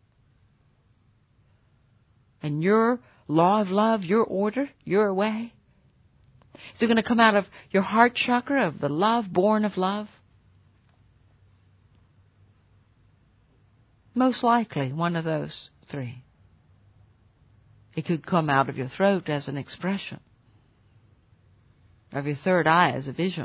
And your law of love, your order, your way? Is it going to come out of your heart chakra of the love, born of love? Most likely, one of those three. It could come out of your throat as an expression, of your third eye as a vision.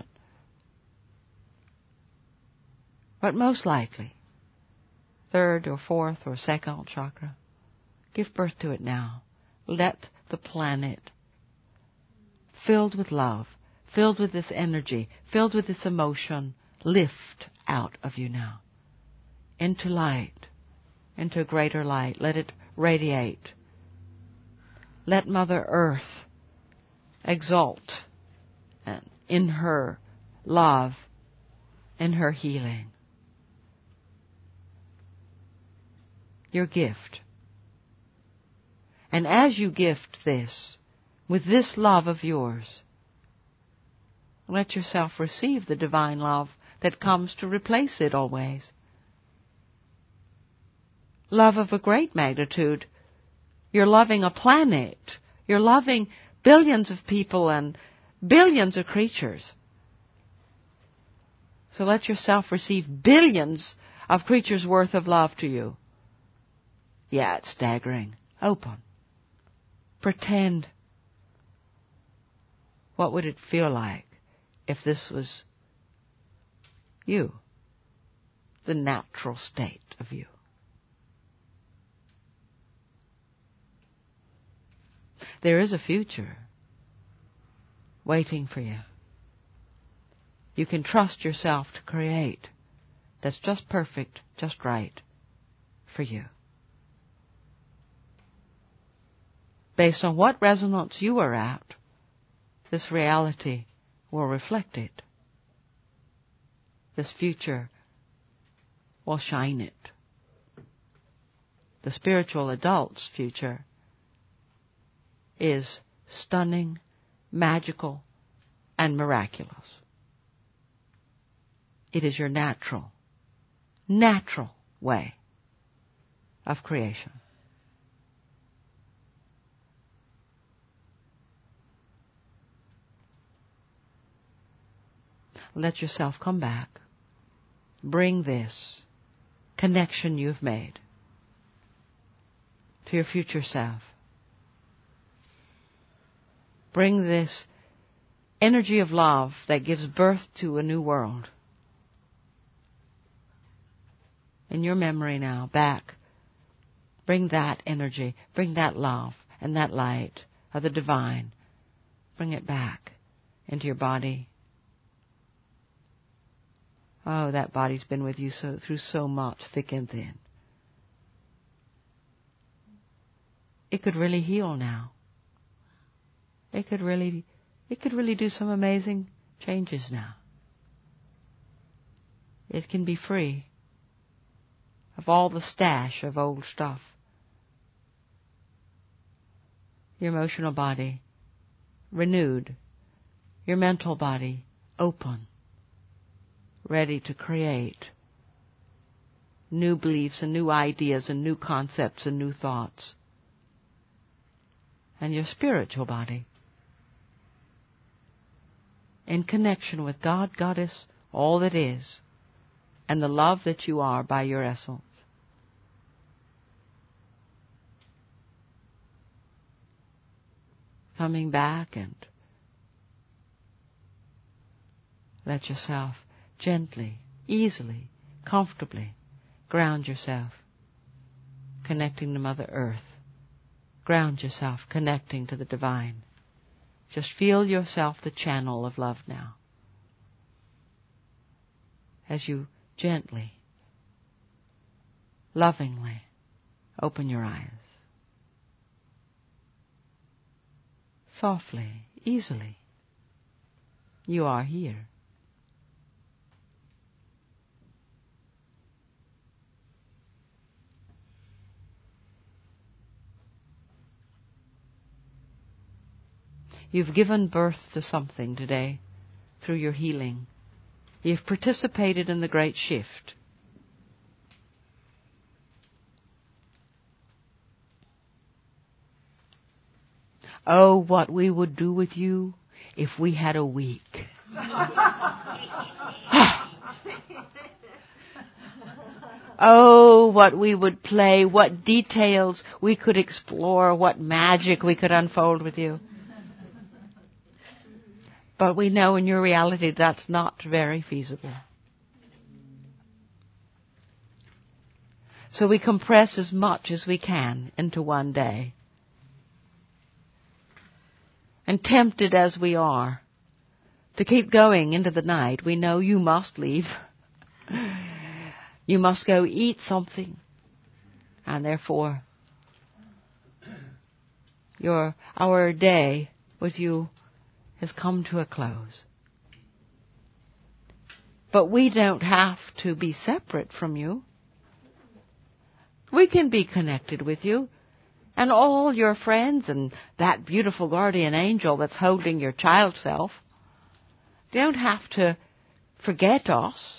But most likely, third or fourth or second chakra. Give birth to it now. Let the planet, filled with love, filled with this energy, filled with this emotion, lift out of you now. Into light, into greater light. Let it radiate. Let Mother Earth exult in her love, in her healing. Your gift. And as you gift this, with this love of yours, let yourself receive the divine love that comes to replace it always. Love of a great magnitude. You're loving a planet. You're loving billions of people and billions of creatures. So let yourself receive billions of creatures worth of love to you. Yeah, it's staggering. Open. Pretend. What would it feel like if this was you? The natural state of you. There is a future waiting for you. You can trust yourself to create that's just perfect, just right for you. Based on what resonance you are at, this reality will reflect it. This future will shine it. The spiritual adult's future is stunning, magical, and miraculous. It is your natural, natural way of creation. Let yourself come back. Bring this connection you've made to your future self. Bring this energy of love that gives birth to a new world in your memory now back. Bring that energy, bring that love and that light of the divine. Bring it back into your body. Oh, that body's been with you so through so much, thick and thin. It could really heal now. It could really, it could really do some amazing changes now. It can be free of all the stash of old stuff. Your emotional body renewed. Your mental body open. Ready to create new beliefs and new ideas and new concepts and new thoughts. And your spiritual body in connection with God, Goddess, all that is, and the love that you are by your essence. Coming back and let yourself gently, easily, comfortably ground yourself, connecting to Mother Earth. Ground yourself, connecting to the divine. Just feel yourself the channel of love now. As you gently, lovingly open your eyes. Softly, easily. You are here. You've given birth to something today through your healing. You've participated in the great shift. Oh, what we would do with you if we had a week. Oh, what we would play, what details we could explore, what magic we could unfold with you. But we know in your reality that's not very feasible. So we compress as much as we can into one day. And tempted as we are to keep going into the night, we know you must leave. You must go eat something. And therefore, your our day with you has come to a close. But we don't have to be separate from you. We can be connected with you. And all your friends and that beautiful guardian angel that's holding your child self, they don't have to forget us.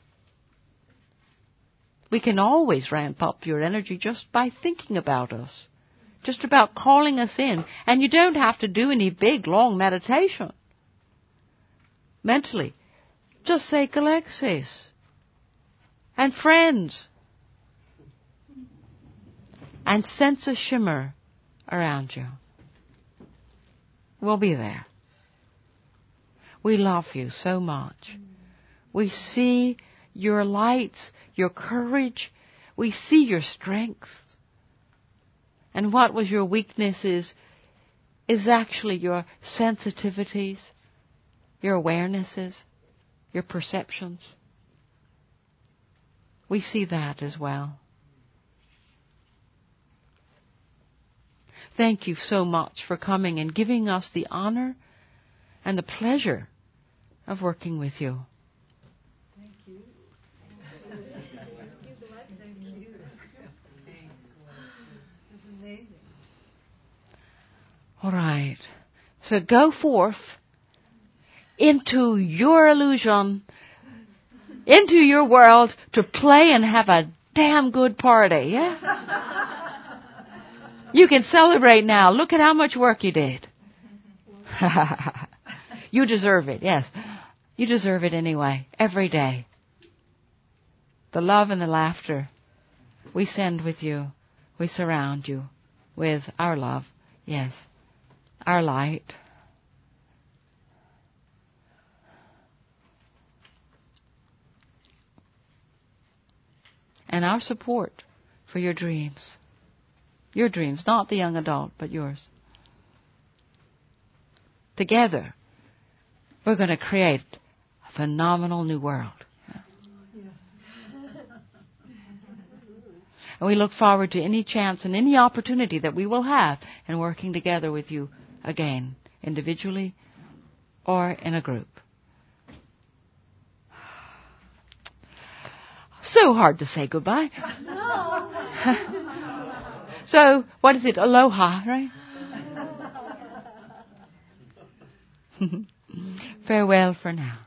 We can always ramp up your energy just by thinking about us. Just about calling us in. And you don't have to do any big, long meditation. Mentally. Just say, Galexis. And friends. And sense a shimmer around you. We'll be there. We love you so much. We see your lights, your courage. We see your strength. And what was your weaknesses is actually your sensitivities, your awarenesses, your perceptions. We see that as well. Thank you so much for coming and giving us the honor and the pleasure of working with you. Thank you. This is amazing. All right. So go forth into your illusion, into your world to play and have a damn good party, yeah? You can celebrate now. Look at how much work you did. You deserve it, yes. You deserve it anyway, every day. the love and the laughter. We send with you. We surround you with our love. Yes, our light. And our support for your dreams. Your dreams, not the young adult, but yours. Together, we're going to create a phenomenal new world. And we look forward to any chance and any opportunity that we will have in working together with you again, individually or in a group. So hard to say goodbye. So, what is it? Aloha, right? Farewell for now.